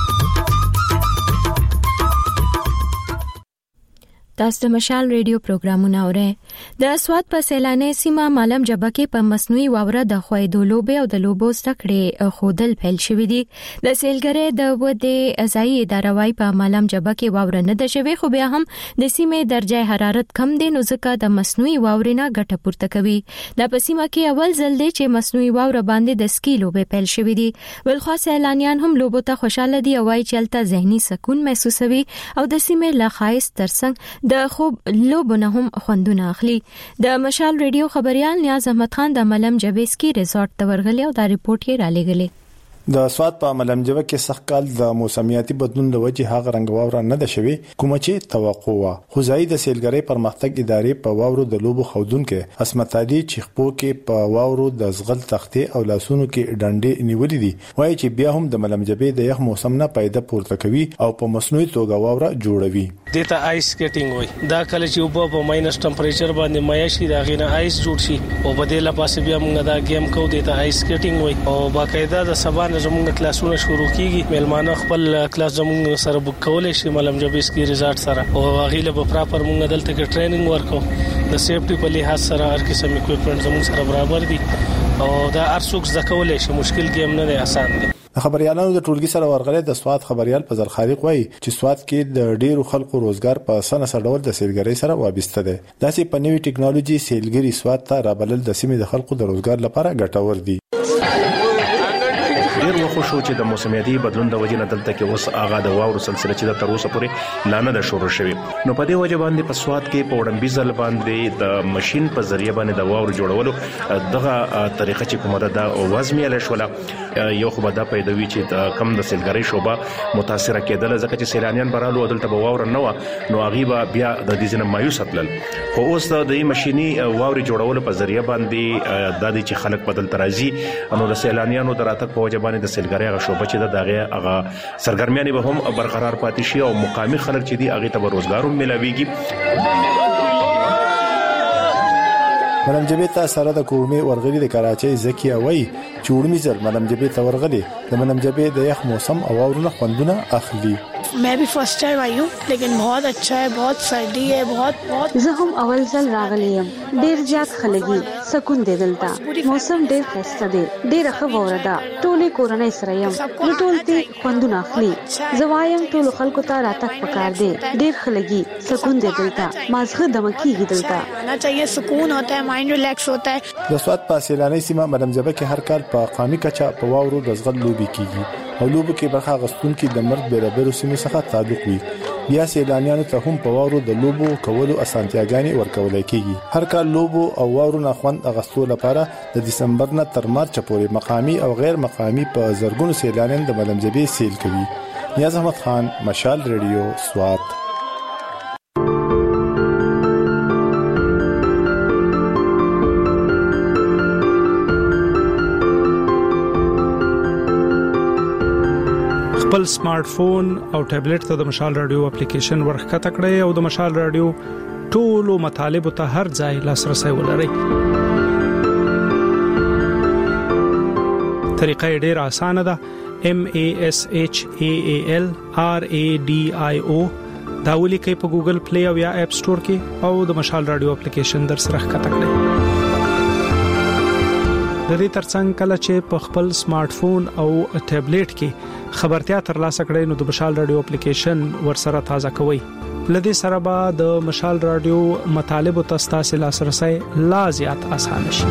S1: تاسو د مشال ریډیو پروګرامونه اورئ. د سواد په سیلاني سیمه مالم جبه کې په مصنوعي واوره د خویدو لوبه او د لوبو سټکړې خودل پیل شوې دي. د سیلګرۍ د ودې ځای اداره وايي په مالم جبه کې واوره نه ده شوې، خو بیا هم د سیمې درجه حرارت کم دي نو ځکه د مصنوعي واورې نه ګټه پورته کوي. د پسیمه کې اول ځل دی چې مصنوعي واوره باندې د سکی لوبه پیل شوې دي. بلخو سیلانیان هم لوبو ته خوشاله دي او وايي چې الته ذهني سکون محسوسوي او د سیمې له خایست ترڅنګ د خوب لوبونه هم خوندونه اخلي. د مشال ریډیو خبريال نیاز احمد خان د ملم جبیسکی ریزورټ ته ورغلی او دا ریپورت یې را لېږلی.
S3: د سواد په ملم جبه کې سخت کال د موسمیاتي بدلون له وجې هغه رنگ واوره نه ده شوی کوم چې توقع و. خزای د سیلګرۍ پرمختګ ادارې په واورو د لوبو خودونکو اسمت علي چیخپو کې په واورو د زغل تختې او لاسونو کې ډنډې نیولې دي. وایي چې بیا هم د ملم جبه د یخ موسم نه پیدا پورته کوي او په مصنوعي توګه واوره جوړوي.
S22: دته آیس سکیټینګ وای دا کله چې وبو په ماینس ټمپریچر باندې مایع شي دا غینه آیس جوړ شي او په دې لپاره بیا موږ دا گیم کوو. دته آیس سکیټینګ وای او باقاعده د سبا زموږ کلاسونه شروع کیږي. ملمانه خپل کلاس زموږ سره بوک کولای شي ملم جبیسکی ریزورټ سره او غیله په پراپر موږ دلته کې ټریننګ ورکو. د سیفټي په لحاظ سره هر قسم اکوپمنټ زموږ سره برابر دي او دا ارڅوک ځکولای شي مشکل گیم نه دی، آسان دی.
S3: خبريالانو د ټولګي سره ورغلي د سواد خبريال په ځلخارق وایي چې سواد کې د ډیرو خلکو روزګار په سنه سره ډول د سیلګرۍ سره وابسته ده. داسې په نوې ټکنالوژي سیلګري سواد ته رابلل د سیمې د خلکو د روزګار لپاره ګټور دي.
S23: ډیر وخت شو چې د موسمیاتي بدلون د وجې نه دلته کې اوس اغا د واورو سلسله چې د تر اوسه پورې لانه د شروع شوی نو په دې وجه باندې په سواد کې په وړاندې ځل باندې د ماشين په ذریعہ باندې د واورو جوړولو دغه طریقه چې کومه ده وازمیاله شوله. یو خو به دا پیدوي چې د کم د سیلګرۍ شوبه متاثر کېدل ځکه چې سیلانیان برالو دلته به واور نه و نو غیبه بیا د دې ځنه مایوس خپل. خو اوس د ماشيني واوري جوړولو په ذریعہ باندې د دې چې خلک بدل ترازی نو د سیلانیانو دراتک په وجه باندې د سیلګرۍ غو شوبه چې دغه هغه سرګرمیانه به هم برقرار پاتې شي او مقامی خلک چې دي هغه ته روزګار هم ملويږي.
S3: ملم جبه ته سره د کورنۍ ورغلي د کراچۍ زکیه وای چوړمی زر ملم جبه ته ورغلي د ملم جبه د یخ موسم او اورونه خوندونه اخلي.
S24: मैं भी फर्स्ट टाइम आई हूँ लेकिन बहुत अच्छा है, बहुत सर्दी है, बहुत
S25: زه هم اول ځل راغلی یم. ډیر زیات خلګي سکون دی دلته. موسم ډیر ښه دی, ډیر ښه وره ده. ټولې کورنۍ سره یم نو ټول ته خوندونه اخلي. زوایم ټول خلکو ته راتک پکار دی. ډیر خلګي سکون دی دلته. مازغه دمکیږي دلته.
S24: आना चाहिए, सुकून होता है, माइंड रिलैक्स होता है.
S3: د سواد په سیلاني سیمه ملم جبه کې هر کال په قامي کچا په واورو د زغل لوبي کیږي او لوبو کې برخه غستونکو د مرګ بیرابرو سیمې څخه تعلق وي. بیا سیلانیانو ته هم په واورو د لوبو کولو اسانتیاګانې ورکول کیږي. هر کال لوبو او واورو نه خوند اغستو لپاره د دسمبر نه تر مارچ پورې مقامی او غیر مقامی په زرګونو سیلانیان د ملم جبه سیل کوي. نیاز احمد خان, مشال ریډیو, سواد.
S26: خپل سمارټ فون او ټابلیټ ته د مشال رادیو اپلیکیشن ورخته کړئ او د مشال رادیو ټولو مطالب ته هر ځای لاسرسي ولرئ. طریقه ډېره اسانه ده. MASHAAL RADIO دا ولیکئ په ګوګل پلی او یا اپ سٹور کې او د مشال رادیو اپلیکیشن در سره ښکته کړئ. د دې ترڅنګ کله چې په خپل سمارټ فون او ټابلیټ کې خبرتیا ترلاسه کړئ نو د مشال رادیو اپلیکیشن ورسره تازه کوئ. لدې سره به د مشال رادیو مطالب او تاسو لاسرسي لا زیات آسان شي.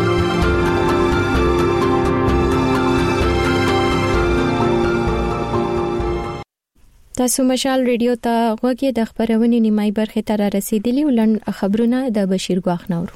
S1: تاسو مشال رادیو ته غوږی د خبرونې نیمای برخه ته را رسیدلی ولن خبرونه د بشیر ګواخنور.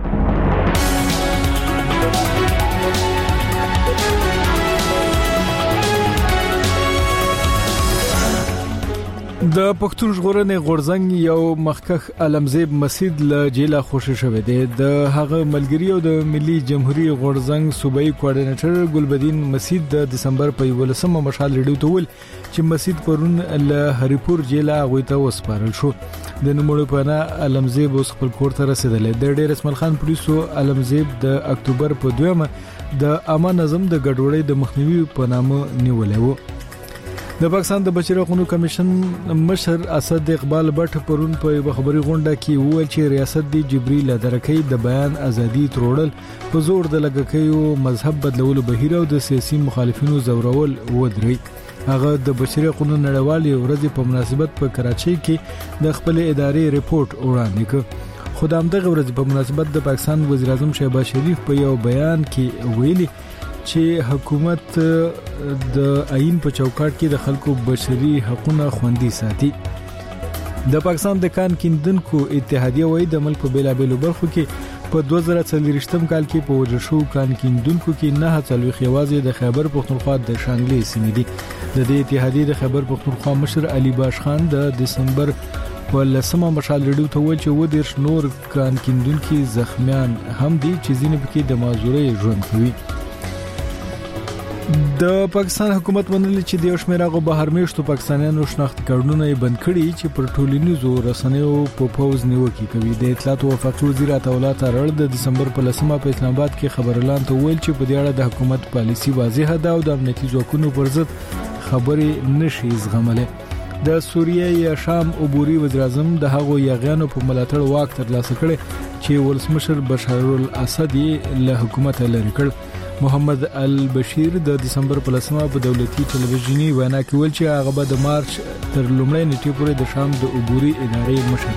S2: د پښتون ژغورنې غورځنګ یو مخکخ علمزیب مسعود له جیله خوشی شوه دی. د هغه ملګری او د ملي جمهوریت غورځنګ صوبایي کوارډینیټر ګلبدین مسعود د دسمبر په 11مه مشال ریډیو ته ول چې مسعود پرون له هریپور جیله غوته وسپارل شو. د نوموړي په اړه علمزیب اوس خپل کور ته رسیدلی. د ډیر اسماعیل خان پولیسو علمزیب د اکتوبر په 2مه د عامه نظم د ګډوډۍ د مخنیوي په نامه نیولې و. د پاکستان د بشري حقوقو کمیشن مشر اسد اقبال بټ پرون په خبري غونډه کې وویل چې ریاست دی جبريل درکې د بیان ازادي تروړل په زور د لګکیو مذهب بدلولو بهیر او د سیاسي مخالفینو زورول ودري. هغه د بشري حقوقو نړیوالې ورځې په مناسبت په کراچۍ کې د خپل ادارې ریپورت وړاندې کړ. خو د همدغه ورځې په مناسبت د پاکستان وزیر اعظم شهباز شریف په یو بیان کې ویلي چې حکومت د آئین په چوکاټ کې د خلکو بشري حقوقونه خوندي ساتي. د پاکستان د کان کیندونکو اتحادیه وایي د ملک په بیلابېلو برخو کې په 2023 کال کې په وجه شو کان کیندونکو کې نه هڅلوي خيوازي د خیبر پختونخوا د شانګلې سیمې دي. د دې اتحادیه د خیبر پختونخوا مشر علي باش خان د دسمبر په 10مه مشال ریډیو ته ویل چې ودیرش نور کان کیندونکو زخمیان هم دي چې ځینې پکې د معذورۍ ژوند کوي. د پاکستان حکومت منلي چې د شمیراغو بهر میشتو پاکستانیانو شناخت کارډونه یې بند کړي چې پر ټولنیزو رسنیو په پوز نیوکه کوي. د اطلاعات او وفاقي وزیر عطاالله تارړ د دسمبر په 10مه په اسلام آباد کې خبر اعلان ته ویل چې په دې اړه د حکومت پالیسی واضحه ده او د امنیتي ځواکونو پر ضد خبرې نشي زغملې. د سوریه یا شام عبوري وزیر اعظم د هغو یاغیانو په ملاتړ واک ترلاسه کړي چې ولسمشر بشار الاسد یې له حکومت لري کړ. محمد البشیر د دسمبر په 10مه په دولتي ټلویزیونی وینا کې ویل چې هغه به د مارچ تر لومړۍ نیټې پورې د شام د عبوري ادارې مشر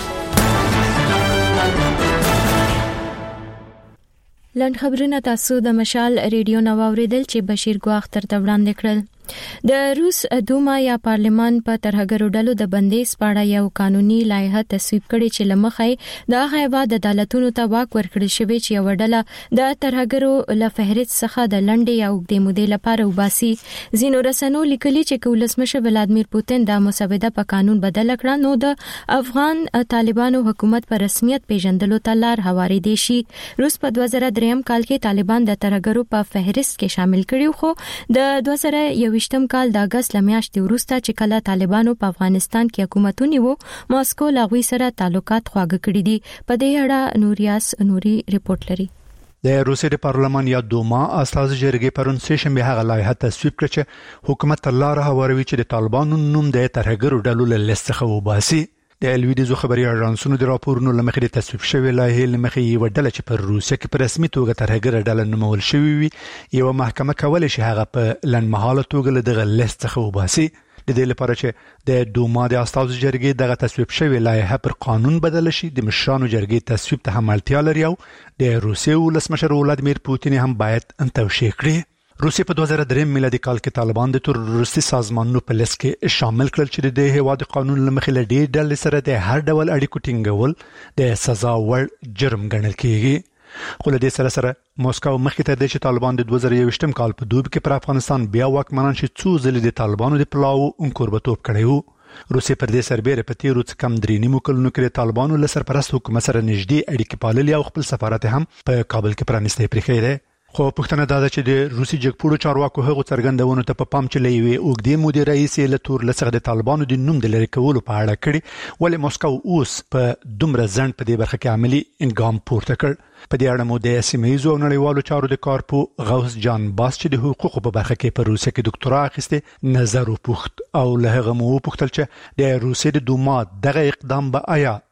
S2: وي.
S1: لاند خبرونه تاسو د مشال ریډیو نو اوریدل چې بشیر ګواخ تر وړاندې کړل. د روس دوما یا پارلمان په ترهګرو ډلو د بندیز پاړه یو قانوني لایحه تصویب کړي چې لمخې د هغه د عدالتونو ته واک ورکړل شوی چې یو ډله د ترهګرو له فهرست څخه د لنډې او د مودې لپاره وباسي. زینو رسنو لیکلي چې ولسمشر ولادمیر پوتین د مسوده په قانون بدل کړه نو د افغان طالبانو حکومت په رسمیت پیژندلو ته لار هواري دي شي. روس په 2003 کال کې طالبان د ترهګرو په فهرست کې شامل کړي خو د 2021 کال د اگست لمیاشتې وروسته چې کله طالبانو په افغانستان کې حکومت ونیو ماسکو لاغوي سره تعلقات خواږه کړي دي. په دې اړه نوریاس نوري ریپورت لري.
S4: د روسیې د پارلمان یا دوما استازي جرګې پرون سېشنبه هغه لایحه تصویب کړ چې حکومت لاره هواروي چې د طالبانو نوم د ترهګرو ډلو له لیست څخه وباسي. د الویدیزو خبري اژانسونو د راپورونو لمخې د تصویب شوی لایحه لمخې یو ډله چې پر روسیه کې په رسمي توګه ترهګر ډله نومول شوی وي یو محکمه کولای شي هغه په لنډمهاله توګه له دغه لیست څخه وباسي. د دې لپاره چې د دوما د استازو جرګې دغه تصویب شوی لایحه پر قانون بدل شي د مشرانو جرګې تصویب ته هم اړتیا لري او د روسیې ولسمشر ولادمیر پوتین هم باید توشیح کړي. روسیه په 2003 میلادي کال کې طالبان د تروریستي سازمانونو په لیست کې شامل کړل چې د هیواد قانون لمخې له ډېر ډلې سره د هر ډول اړیکو ټینګول د سزا وړ جرم ګڼل کیږي. خو له دې سره موسکو مخکې ته د طالبان د 2021 کال په دوب کې پر افغانستان بیا واکمنان شي څو ځلې د طالبانو د پلاو انکوربتوب کړی وو. روسیه پر دې سربېره په تیرو څه کم 3.5 کلونو کې طالبانو له سرپرست حکومت سره نږدې اړیکې پاللې او خپل سفارت هم په کابل کې پرانیستي پرې دی. خو پښتنه دا چې د روسي جګپوړو چارواکو هغه څرګندونه ته په پام چلې وي او د مدیر رئیس له تور لسغه د طالبانو د نوم د لری کولو په اړه کړي ولې موسکو اوس په دومره ځند په دې برخه کې عملی انګام پورته کړ. په دې اړه مو د سیمایي او نړیوالو چارو د کارپو غوث جان باس چې د حقوقو په برخه کې په روسیه کې ډاکټرا اخیسته نظر وپوښت او له هغه مو وپوښتل چې د روسیې د دوما دغه اقدام به آیا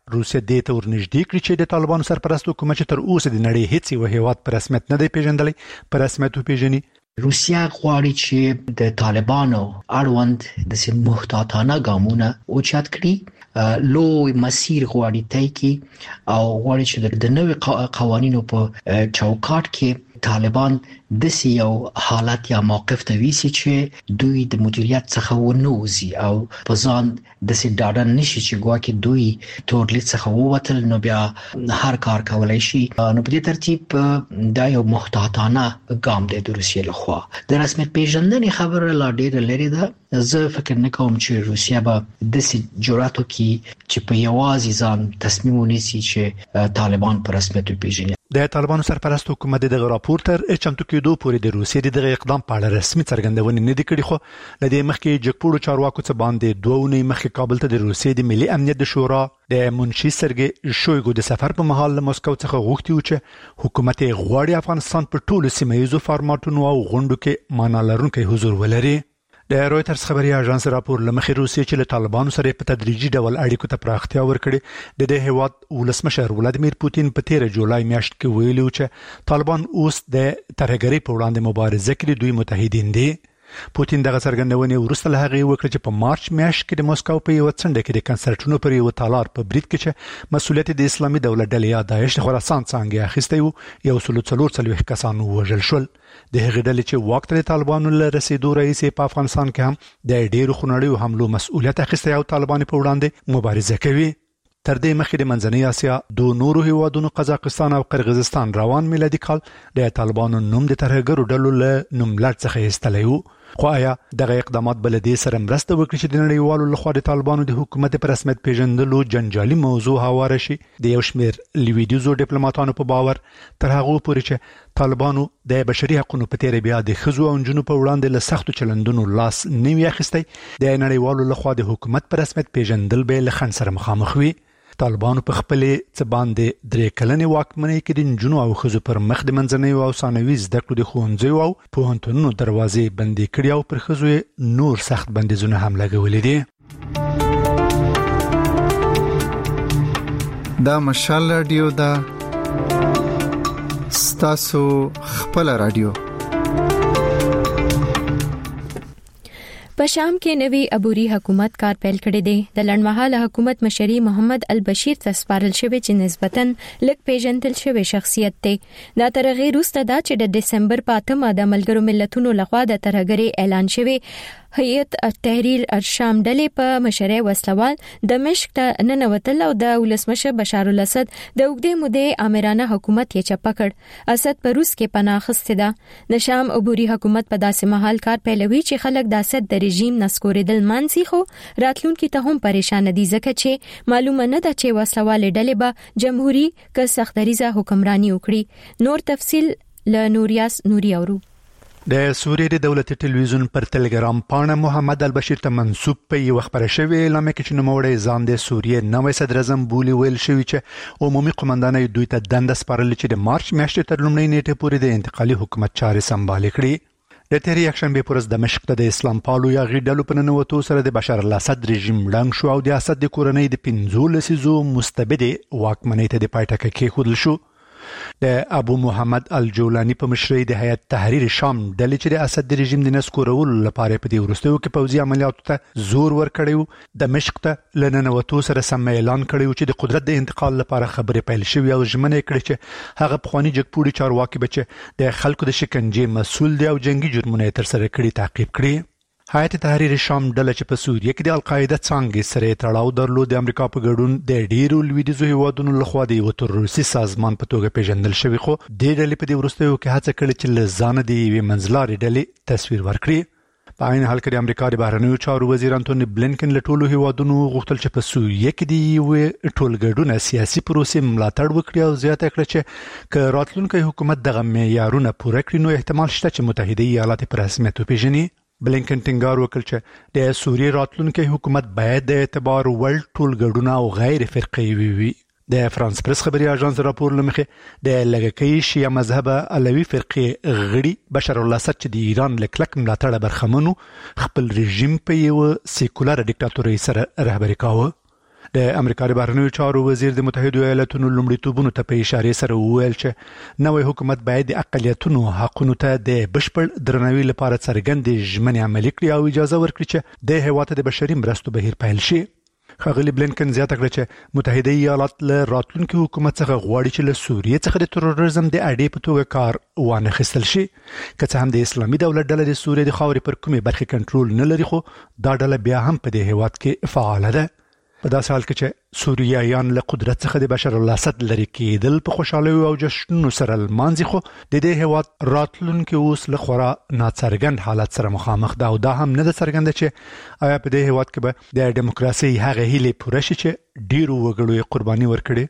S4: روسیه د ته ورنږدې کړی چې د طالبانو سرپرست حکومت تر اوسه د نړۍ هیڅ یو هیواد په رسمیت نه دی پیژندلی په رسمیت پیژني.
S5: روسیه غواړي چې د طالبانو اړوند د محتاطانه ګامونه اوچت کړي، لوی مسیر غواړي طی کړي او غواړي چې د نوې قوانینو په چوکاټ کې طالبان د یو حالت یا موقف ته ویسي چې دوی د مدیریت څخه ونوزي او په ځان د سي ډاډه نشي چې ګواکې دوی ټولې څخه ووتل نو بیا هر کار کولای شي. نو په دې ترتیب دا یو محتاطانه ګام دی د روسیې لخوا. د رسمیت پیژندنې خبره لا ډېره لري ده. زه فکر نه کوم چې روسیه به د سي جرأت وکړي چې په یوازې ځان تصمیم ونیسي چې طالبان په رسمیت پیژني.
S4: د طالبانو سرپرست حکومت دغه راپور تر چمتو کېدو پورې د روسیې دغه اقدام په اړه رسمي څرګندونه نه دی کړې، خو لدې مخکې جګپوړو چارواکو څخه باندې 2 اونۍ مخکې کابل ته د روسیې د ملي امنیت د شورا د منشي سرګي شویګو د سفر په مهال له مسکو څخه غوښتي و چې حکومت غواړي افغانستان په ټولو سیمه‌ییزو فارماتونو او غونډو کې معنا لرونکي حضور ولري. د رويټرز خبري اژانس راپور لمخې روسیې چې له طالبانو سره په تدریجي ډول اړیکو ته پراختیا ورکړي. د دې هیواد ولسمشر ولادیمیر پوتین په 13 جولای میاشت کې ویلي چې طالبان اوس د ترهګرۍ په وړاندې مبارزه کې دوی متحدین دي. پوتین دغه څرګندونه وروسته له هغه وکړه چې په مارچ میاشت کې د مسکو په یو څنډه کې د کنسرټونو پر یو تالار په برید کې چې مسؤلیت د اسلامي دولت ډلې یا داعش د خراسان څنګه اخیسته یو 144 کسان وژل شول. د هغې ډلې چې واک ته د طالبانو له رسیدو رئیس په افغانستان کې هم د ډېرو خونړیو حملو مسؤلیت اخیسته او طالبان په وړاندې مبارزه کوي. تر دې مخکې د منځنۍ اسیا دوه نورو هیوادونو قزاقستان او قرغیزستان روان میلادي کال د طالبانو نوم د ترهګرو ډلو له نوملړ څخه ایستلی و. خو آیا دغه اقدامات بل دې سره مرسته وکړي چې د نړیوالو لخوا د طالبانو د حکومت پر رسمیت پیژندلو جنجالي موضوع هواره شي؟ د یو شمېر لویدیځو ډیپلوماټانو په باور تر هغه پورې چې طالبانو د بشري حقوقو په تیر بیا د ښځو او نجونو په وړاندې له سختو چلندونو لاس نه وي اخیستی، د نړیوالو لخوا د حکومت پر رسمیت پیژندل به له خنډ سره مخامخ وي. طالبانو په خپل څه باندې 3 کلنې واکمنۍ کې د نجونو او ښځو پر مخ د منځنۍ او ثانوي زده کړو د ښوونځیو او پوهنتونونو دروازې بندې کړې او پر ښځو نور سخت بندیزونه هم لګولي دي.
S8: دا مشال رادیو دا ستاسو خپل رادیو.
S1: په شام کې نوی عبوري حکومت کار پیل کړی دی. د لړمحاله حکومت مشري محمد البشیر ته سپارل شوی چې نسبتاً لږ پیژندل شوی شخصیت دی. دا ترغیر وروسته دا چې د دسمبر په 8 د ملګرو ملتونو لخوا د ترهګرۍ اعلان شوی هیئت تحریر الشام ډلې په مشرۍ وسلوال دمشق ته ننوتل او د ولسمشر بشار الاسد د اوږدې مودې آمرانه حکومت یې چپه کړ. اسد په روس کې پناه اخیستې ده. د شام عبوري حکومت په داسې مهال کار پیلوي چې خلک د اسد د رژیم نسکورېدل مانسي، خو راتلونکي ته هم پریشان دي ځکه چې معلومه نه ده چې وسلوال ډلې به جمهوریت که سختریزه حکمرانی وکړي. نور تفصیل له نوریاس نوري اورو.
S4: د سوریې د دولتي ټلویزیون پر ټلګرام پاڼه محمد البشیر ته منسوب په یو خبره شوی اعلان کې چې نوموړی ځان د سوریې نوې صدر اعظم بولی ویل شوی چې عمومي قومندانۍ دوی ته دنده سپارلې چې د مارچ میاشتې تر لومړۍ نیټې پورې د انتقالي حکومت چارې سمبال کړي. د تیر یکشنبه پر ورځ دمشق ته د اسلام پالو یا غي ډلو په ننوتو سره د بشار الاسد رژیم ړنګ شو او د اسد د کورنۍ د 15 لسیزو مستبد واکمنۍ ته د پایټکه کې خودل شو. د ابو محمد الجولانی په مشرۍ د هیئت تحریر شام ډلې چې د اسد د رژیم د نسکورولو لپاره په دې وروستیو کې پوځي عملیاتو ته زور ورکړی، دمشق ته لننوتو سره سم اعلان کړی چې د قدرت د انتقال لپاره خبرې پیل شوې او ژمنه کړې چې هغه پخوانی جګپوړي چارواکي به د خلکو د شکنجې مسؤل دی او جنگي جرمونه تر سره کړي تعقیب کړي. هیئت تحریر شام ډله چې په سوریه کې د القاعده څنګه سره تړاو درلود د امریکا په ګډون د ډیرو لویدیځو هیوادونو لخوا د یو تروریستي سازمان په توګه پیژندل شوی، خو د ډلې په دې وروستیو کې هڅه کړې چې لزانه د یوې منځلارې ډلې تصویر ورکړي. په عین حال کې د امریکا د بهرنیو چارو وزیر انټونی بلینکن له ټولو هیوادونو غوښتل چې په سوریه کې د یو ټولګډونه سیاسي پروسې ملاتړ وکړي او زیاته کړه چې که راتلونکي حکومت دغه معیارونه پوره کړي نو احتمال شته چې متحده ایالات په رسمیت وپیژني. بلینکن ټینګار وکړ چې د سوریې راتلونکي حکومت باید د اعتبار وړ ټولګډونه او غیر فرقې وي. د فرانس پریس خبري اژانس راپور لمخې د لږکي شیعه مذهب علوي فرقې غړي بشار الاسد چې د ایران لکلک ملاتړ برخمنو خپل رژیم په یو سیکولر ډیکټاتوري سره رهبري کاوه. د امریکا د بهرنیو چارو وزیر د متحده ایالاتونو لومړیتوبونو ته په اشاره سره وویل چې نوې حکومت باید د اقلیتونو حقوقو ته د بشپړ درناوي لپاره څرګندې ژمنې عملي کړي او اجازه ورکړي چې د هیواد د بشري مرستو بهیر پیل شي. ښاغلي بلینکن زیاته کړه چې متحده ایالات له راتلونکي حکومت څخه غواړي چې له سوریې څخه د تروریزم د اډې په توګه کار وانه خیستل شي. که څه هم د اسلامي دولت ډله د سوریې د خاورې پر کومې برخې کنټرول نه لري، خو دا ډله بیا هم په دې هیواد کې فعاله ده. په داسې حال کې چې سوریایان له قدرت څخه د بشر الاسد لري کېدل په خوشحالۍ او جشنونو سره لمانځي، خو د دې هیواد راتلونکي اوس له خورا ناڅرګند حالت سره مخامخ ده او دا هم نه ده څرګنده چې آیا په دې هیواد کې به د ډیموکراسي هغه هیلې پوره شي چې ډیرو وګړو یې قرباني ورکړي.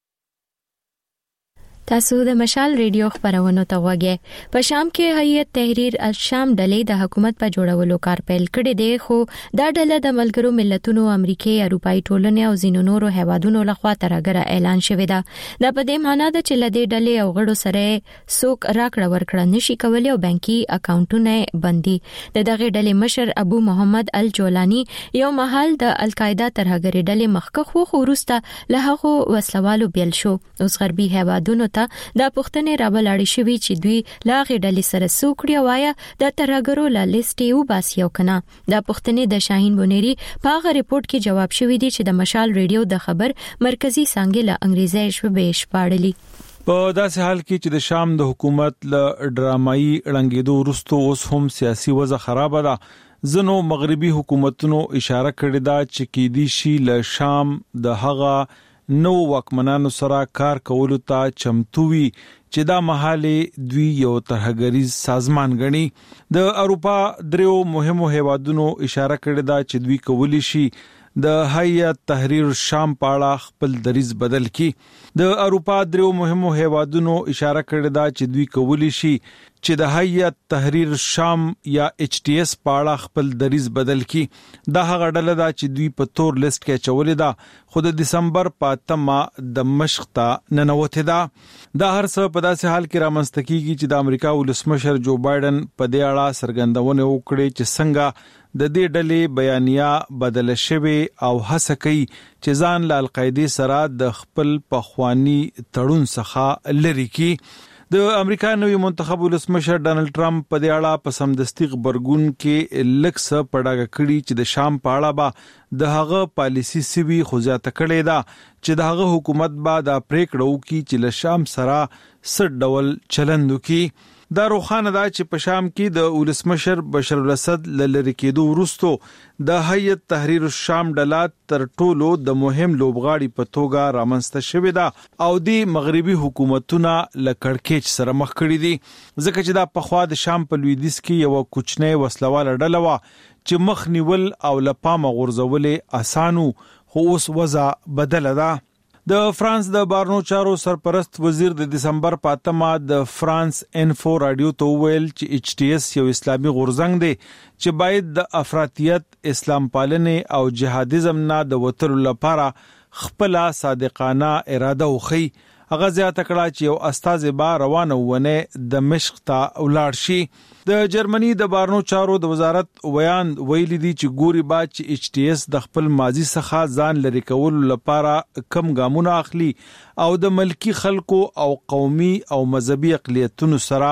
S1: تاسو د مشال ریډیو خبرونه ته وګورئ. په شام کې هیئت تحریر الشام ډلې د حکومت په جوړولو کار پیل کړی دی، خو دا ډله د ملګرو ملتونو، امریکای، اروپאי ټولنې او ځینو نورو هیوادونو لخوا ترګره اعلان شوی دی. دا په دې معنی ده چې لدې ډلې او غړو سره څوک راکړه ورکړه نشي کولای او بانکي اکاونټونه بندي. دغه ډلې مشر ابو محمد الجولانی یو محل د القاعده ترګره ډلې مخکخ خو ورسته له هغه وسلوالو بیل شو. اوس غربي هیوادونو دا پښتنې راولاړې شوې چې دوی لاغې ډلې سره سوکړي وایا د ترګرو لا لیست یو باسیو کنه. دا پښتنې د شاهین بونيري په هغه ریپورت کې جواب شوې دي چې د مشال ریډیو د خبر مرکزی څنګه له انګریزي شوبې شپاړلي.
S2: په داسې حال کې چې د شام د حکومت له ډرامایي اړنګېدو وروسته اوس هم سیاسي وضع خراب ده. ځنو مغربي حکومتونو اشاره کړې ده چې کې دي شي له شام د هغه نو واکمنانو سره کار کولو ته چمتووي چې دا محاله دوی یو ترهګریز سازمان غني. د اروپا دریو مهمو هیوادونو اشاره کړې ده چې دوی کولی شي د هیئت تحریر شام په اړه خپل دریځ بدل کړي. د اروپا دریو مهمو هیوادونو اشاره کړې ده چې دوی کولی شي چې د هیئت تحریر شام یا ایچ ټی ایس په اړه خپل دریځ بدل کړي. دا هغه ډله ده چې دوی په تور لیست کې چولې ده، خو د دسمبر په 8 د مشق ته ننوته ده. دا هر څه په داسې حال کې رامنځته کیږي چې د امریکا ولسمشر جو بایدن په دې اړه څرګندونه وکړي چې څنګه د دې ډلې بیانیه بدل شوی او هڅه کوي چې ځان له القاعده سره د خپل پخوانی تړون څخه لري کی. د امریکا نوی منتخب ولسمشر ډانلډ ټرمپ په دې اړه په سمدستي خبرګون کې لکس پړاګه کړي چې د شام په اړه به د هغه پالیسی سوي خو ځاته کړي دا چې د هغه حکومت به د پریکړو کې چې له شام سره سر ډول چلند وکړي. دا روخانه ده چې په شام کې د ولسمشر بشر الاسد لری کېدو وروسته د هیئت تحریر الشام ډله تر ټولو د مهم لوبغاړي په توګه رامنځته شوې ده او د مغربي حکومتونو لکړکېچ سره مخ کړي دي، ځکه چې دا په خوا د شام په لویدیځ کې یو کوچنی وسلواله ډله و چې مخ نیول او لپامه غورځولې اسانو، خو اوس وضع بدله ده. د فرانس د بارنو چارو سرپرست وزیر د دسمبر په 8 د فرانس انفو رادیو ته ویل چې ایچ ټی ایس یو اسلامي غورځنګ دی چې باید د افراطیت، اسلام پالنې او جهادیزم نه د وتلو لپاره خپل صادقانه اراده وخی. هغه زیاته کړه چې یو استاذ با روانه ونه د مشق ته ولاړ شي. د جرمني د بارنو چارو د وزارت ویان ویلي دي چې ګوري با چې ایچ ټی ایس د خپل ماضي څخه ځان لري کول لپاره کم ګامونه اخلي او د ملکی خلکو او قومي او مذهبي اقلیتونو سره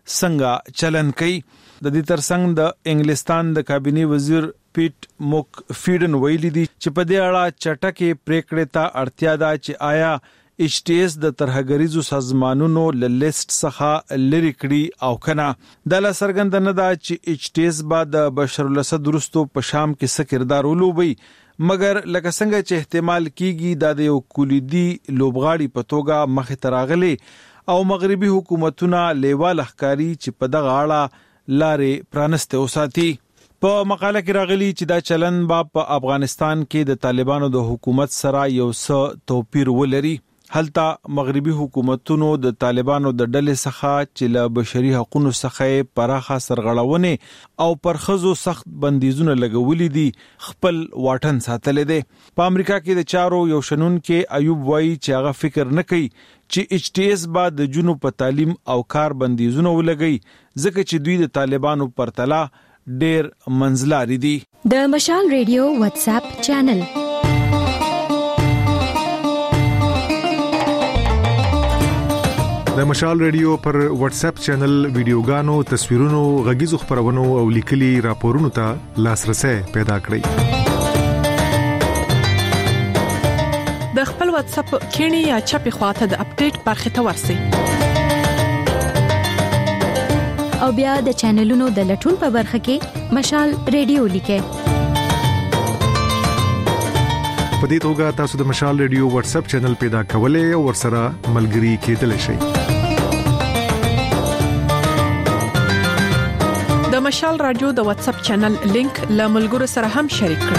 S2: څنګه چلن کوي. د دې ترڅنګ د انګلستان د کابینه وزیر پیټ موک فیډن ویلي دي چې په دې اړه چټکه پریکړه ته اړتیا ده چې آیا ایچ ټی ایس د ترهګریزو سازمانونو له لیست څخه لری کړي او کنه. د لاسرګند نه دا چې ایچ ټی ایس بعد بشر الاسد وروسته په شام کې څه کردار ولوبي، مګر لکه څنګه چې احتمال کیږي د یو کلیدي لوبغاړي په توګه مخ ته راغلي او مغربي حکومتونه لیواله ښکاری چې په دغه اړه لارې پرانسته وساتي. په مقاله کې راغلي چې دا چلن په افغانستان کې د طالبانو د حکومت سره یو څه توپیر ولري. هلته مغربي حکومتونو د طالبانو د ډلې څخه چې له بشري حقوقو څخه پراخه سرغړونه او پرخزو سخت بندیزونه لګولې دي خپل واټن ساتلې دي. په امریکا کې د چارو یو شنن کې ایوب وایي چې هغه فکر نه کوي چې ایچ ټی ایس بعد د جنوب په تعلیم او کار بندیزونه ولګي، ځکه چې دوی د طالبانو پرتله ډېر منځلاري دي.
S1: د مشال ریډیو واتس اپ چینل
S9: د مشال ریډیو پر واتس اپ چینل ویډیوګانو تصویرونو غږیزو خبرونو او لیکلي راپورونو ته لاسرسي پیدا کړئ
S10: د خپل واتس اپ کینی یا چپی خواته د اپډیټ برخه ته ورسئ
S1: او بیا د چینلونو د لټون په برخه کې مشال ریډیو لیکئ
S9: په دې توګه تاسو د مشال ریډیو واتس اپ چینل پیدا کولای او ورسره ملګري کېدلی شئ
S10: د مشال رادیو د واتس اپ چینل لینک له ملګرو سره هم شریک کړئ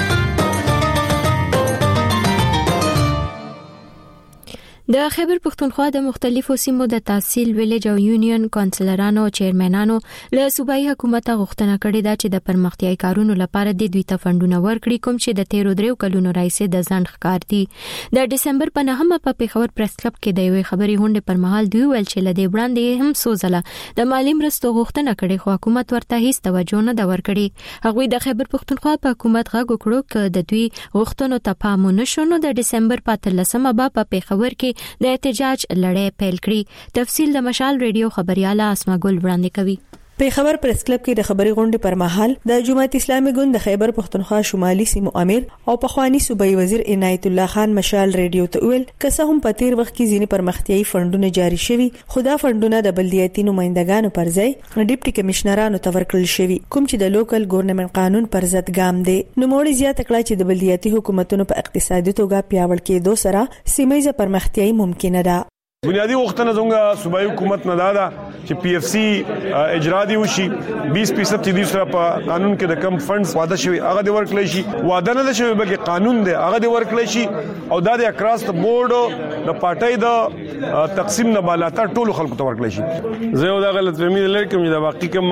S1: د خیبر پختونخوا د مختلفو سیمو د تحصیل ویلج او یونین کونسلرانو او چیرمنانو له صوبایي حکومت غوښتنه کړې ده چې د پرمختیايي کارونو لپاره د دوی ته فندونه ورکړي کوم چې د 13 کلونو راځي د ځند ښکار دي د دسمبر په 9مه په پیښور پریس کلب کې د یوې خبري غونډې پر مهال دوی ویل چې لدې وړاندې هم سوزله د مالی مرستو غوښتنه کړې خو حکومت ورته هیڅ توجه نه ورکړي هغوی د خیبر پختونخوا په حکومت غږ وکړو چې د دوی غوښتنو ته پام ونشو نو د دسمبر په 13مه په پیښور کې د احتجاج لړۍ پیل کړي تفصیل د مشال ریډیو خبرياله اسما ګل وړاندې کوي
S12: په خبر پریس کلب کې د خبري غونډې پر مهال د جماعت اسلامي ګوند د خیبر پختونخوا شمالي سیمو امیر او پخوانی صوبایي وزیر عنایت الله خان مشال ریډیو ته ویل کسه هم په تیر وخت کې ځینې پرمختیايي فندونه جاری شوي خدا فندونه د بلدیاتي نمائندګانو پر ځای ډیپټي کمشنرانو ته ورکړل شوي کوم چې د لوکل ګورنمنت قانون پر ضد ګام دی نو موږ زیات کړه چې د بلدیاتي حکومتونو په اقتصادي توګه پیاوړ کېدو سره سیمایي پرمختیايي ممکنه ده
S13: بنیادی وختونه زموږ صوبایي حکومت نه دادا چې پی اف سی اجرا دی وشي 20% چې د سره په قانون کې د کم فندز واده شوی هغه د ورکړل شي واده نه شوی بلکې قانون دی هغه د ورکړل شي او د اکراس د بورډ د پارټای د تقسیم نه بالاتر ټولو خلکو ته ورکړل شي زه یو د غلط فهمي لرم چې د باقي کوم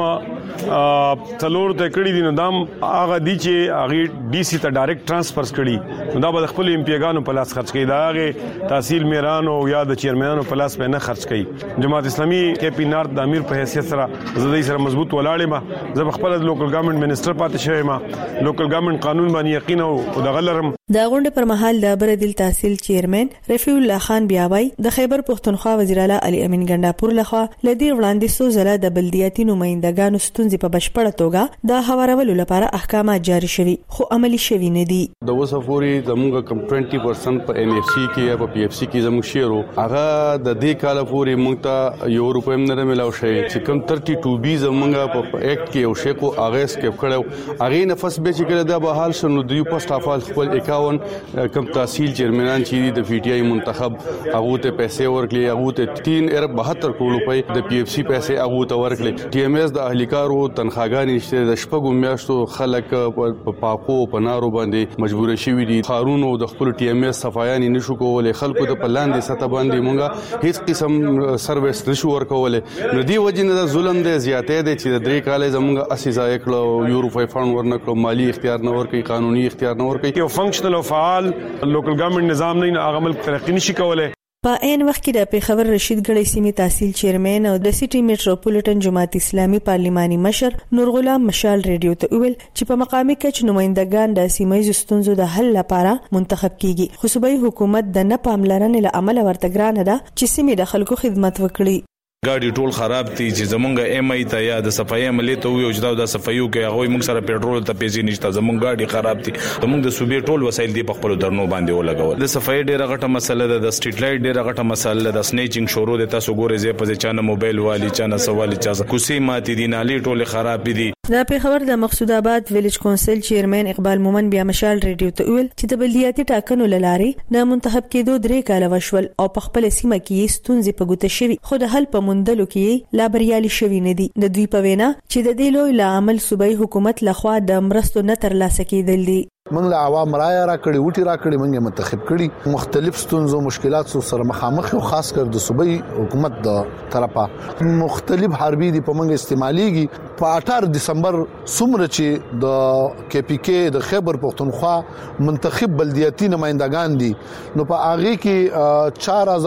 S13: تلور ته کړی دي نو دام هغه دی چې هغه ډي سي ته ډایرکټ ترانسفر کړي نو دا به خپل امپیګانو په لاس خرج کړي دا هغه تحصیل میرانو یا د چیرمنانو په لاس په نه خرج کړي جماعت اسلامي کې پی نارت د امیر په حیثیت سره زدي سره مضبوط ولاړې ما زه خپل د لوکل ګورنمنت منسٹر پاتې شوم ما لوکل ګورنمنت قانون باندې یقین او د غلرم
S12: د غونډې پر مهال د بردل تحصیل چیرمن رفیع الله خان بیاوي د خیبر پختونخوا وزیر اعلی علي امین ګنداپور لخوا لدی وړاندې سو زله د بلدیاتي نمائندګانو ستونزې په بشپړه توګه د هوارولو لپاره احکامات جاری شوي خو عملی شوي نه دي
S14: د وسفوري زموږ کم 20% په ان اف سی کې یا په پی اف سی کې زموږ شیرو هغه د دې کال پورې موږ ته یو روپۍ نه ملاو شي چې کم 32 بي زموږ په اکټ کې او شیکو اغه سکیپ کړو اغه نفس به چې کړه د بحال شنو دوی پوسټ افال خپل 51 کم تحصیل چیرمنان چې د پی ټی آی منتخب هغه ته پیسې ورکړي هغه ته 3.72 کروڑ روپۍ د پی اف سی پیسې هغه ته ورکړي ټي ام اس د اهلیکارو تنخواګانې نشته د شپږو میاشتو خلک په پاکو پنارو باندې مجبور شوي دي خارونو د خپل ټي ام اس صفایان نشو کولای خلکو ته په لاندې سطح باندې مونږه هیڅ قسم سرویس نشو ورکولای نو دی وجنه د ظلم د زیاتې د چې د درې کال زمونږ 80 کړو یورو فاند ورنکړو مالی اختیار نه ورکړي قانوني اختیار نه ورکړي یو فنکشنل او فعال لوکل ګورنمنت نظام نه هغه ملک ترقی نشي کولای
S12: په عین وخت کې د پیښور رشید ګړی سیمې تحصیل چیرمن او د سټي میټروپولیټن جماعت اسلامي پارلماني مشر نور غلام مشال ریډیو ته ویل چې په مقامي کچ نمائندګان د سیمې ستونزو د حل لپاره منتخب کیږي خو صوبایي حکومت د نه پاملرنې له عمله ورته ګرانه ده چې سیمې د خلکو خدمت وکړي
S15: ګاډي ټول خراب دي چې زمونږ ایم ای ته یا د صفایي عملیه ته وي او چې دا صفایو کې هغه موږ سره پېټرول ته پیسې نشته زمونږ ګاډي خراب دي زمونږ د صوبې ټول وسایل دی په خپل درنو باندې ولګول د صفایي ډیره غټه مسله ده د سټریټ لایټ ډیره غټه مسله ده د سنیچینګ شروع د تاسو ګورې زی په چانه موبایل والی چانه سوالي چا کوسي ماتې دي نالي ټول خراب دي
S12: د پیښور د مقصود آباد ویلج کونسل چیرمن اقبال مومن بیا مشال ریډیو ته ویل چې د بلدیاتي ټاکنو لارې د منتخب کېدو 3 کال وشول او په خپل سیمه کې ستونزې په ګوته شوي خو د حل په موندلو کې لا بریالي شوي نه دي د دوی په وینا چې د دې لوی عامل صوبایي حکومت لخوا د مرستو نه ترلاسه کېدل دي
S27: موږ له عوام رائے را کړی وټي را کړی موږ منتخب کړی مختلف ستونزو مشکلات سره مخامخ او خاص کر د صوبایي حکومت د طرفه مختلف حربي دي په موږ استعماليږي په 18 دسمبر سمره چې د کې پی کې د خیبر پختونخوا منتخب بلدیاتي نمائندگان دي نو په هغه کې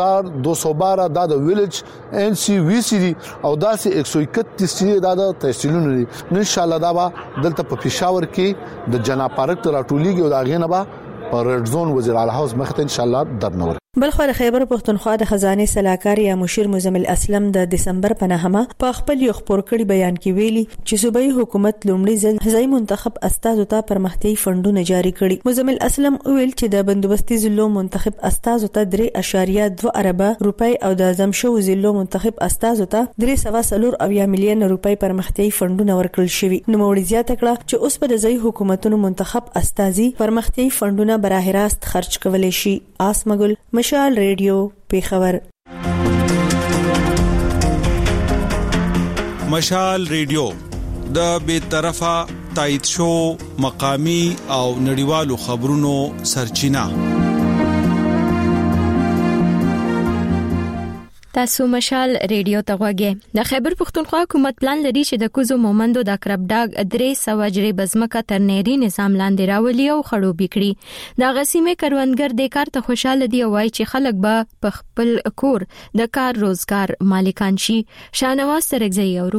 S27: 4212 د ویلج ان سی وی سی دي او داسې 131 د تحصیلونه دي ان شاء الله دا به دلته په پېښور کې د جناب پارک ټولیږي او دا غینه به پر رډ زون وزیر اعلی هاوس مخته ان شاء الله درنور
S12: بلخو خیبر پختونخوا د خزانه سلاکار یا مشیر مزمل اسلم د دسمبر په نهمه په خپل یو خبر کړي بیان کې ویلي چې صوبایي حکومت لومړي ځل ځای منتخب استازو ته پرمختیايي فندونه جاری کړي. مزمل اسلم ویل چې د بندوبستي ضلعو منتخب استازو ته 3.2 ارب روپۍ او د زمشو ضلعو منتخب استازو ته 3.4 میلیون روپۍ پرمختیايي فندونه ورکړل شوي. نو موړي زیاته کړه چې اوس په د ځای حکومتونو منتخب استازي پرمختیايي فندونه براه راست خرج کولای شي. آسمګل مشال ریډیو پیښور.
S6: مشال ریډیو د بې طرفه تایید شو مقامی او نړیوالو خبرونو سرچینه.
S1: تاسو مشال ریډیو ته غوږی. د خیبر پختونخوا حکومت پلان لري چې د کوزو مومندو د کربډاګ 300 جری بزمکه تر نېري نظام لاندې راولي او خړوبې کړي. د غسیمه کروندګر د کار ته خوشاله دي او وايي چې خلک به په خپل کور د کار روزګار مالکان شي. شانواز ترګزی اورو.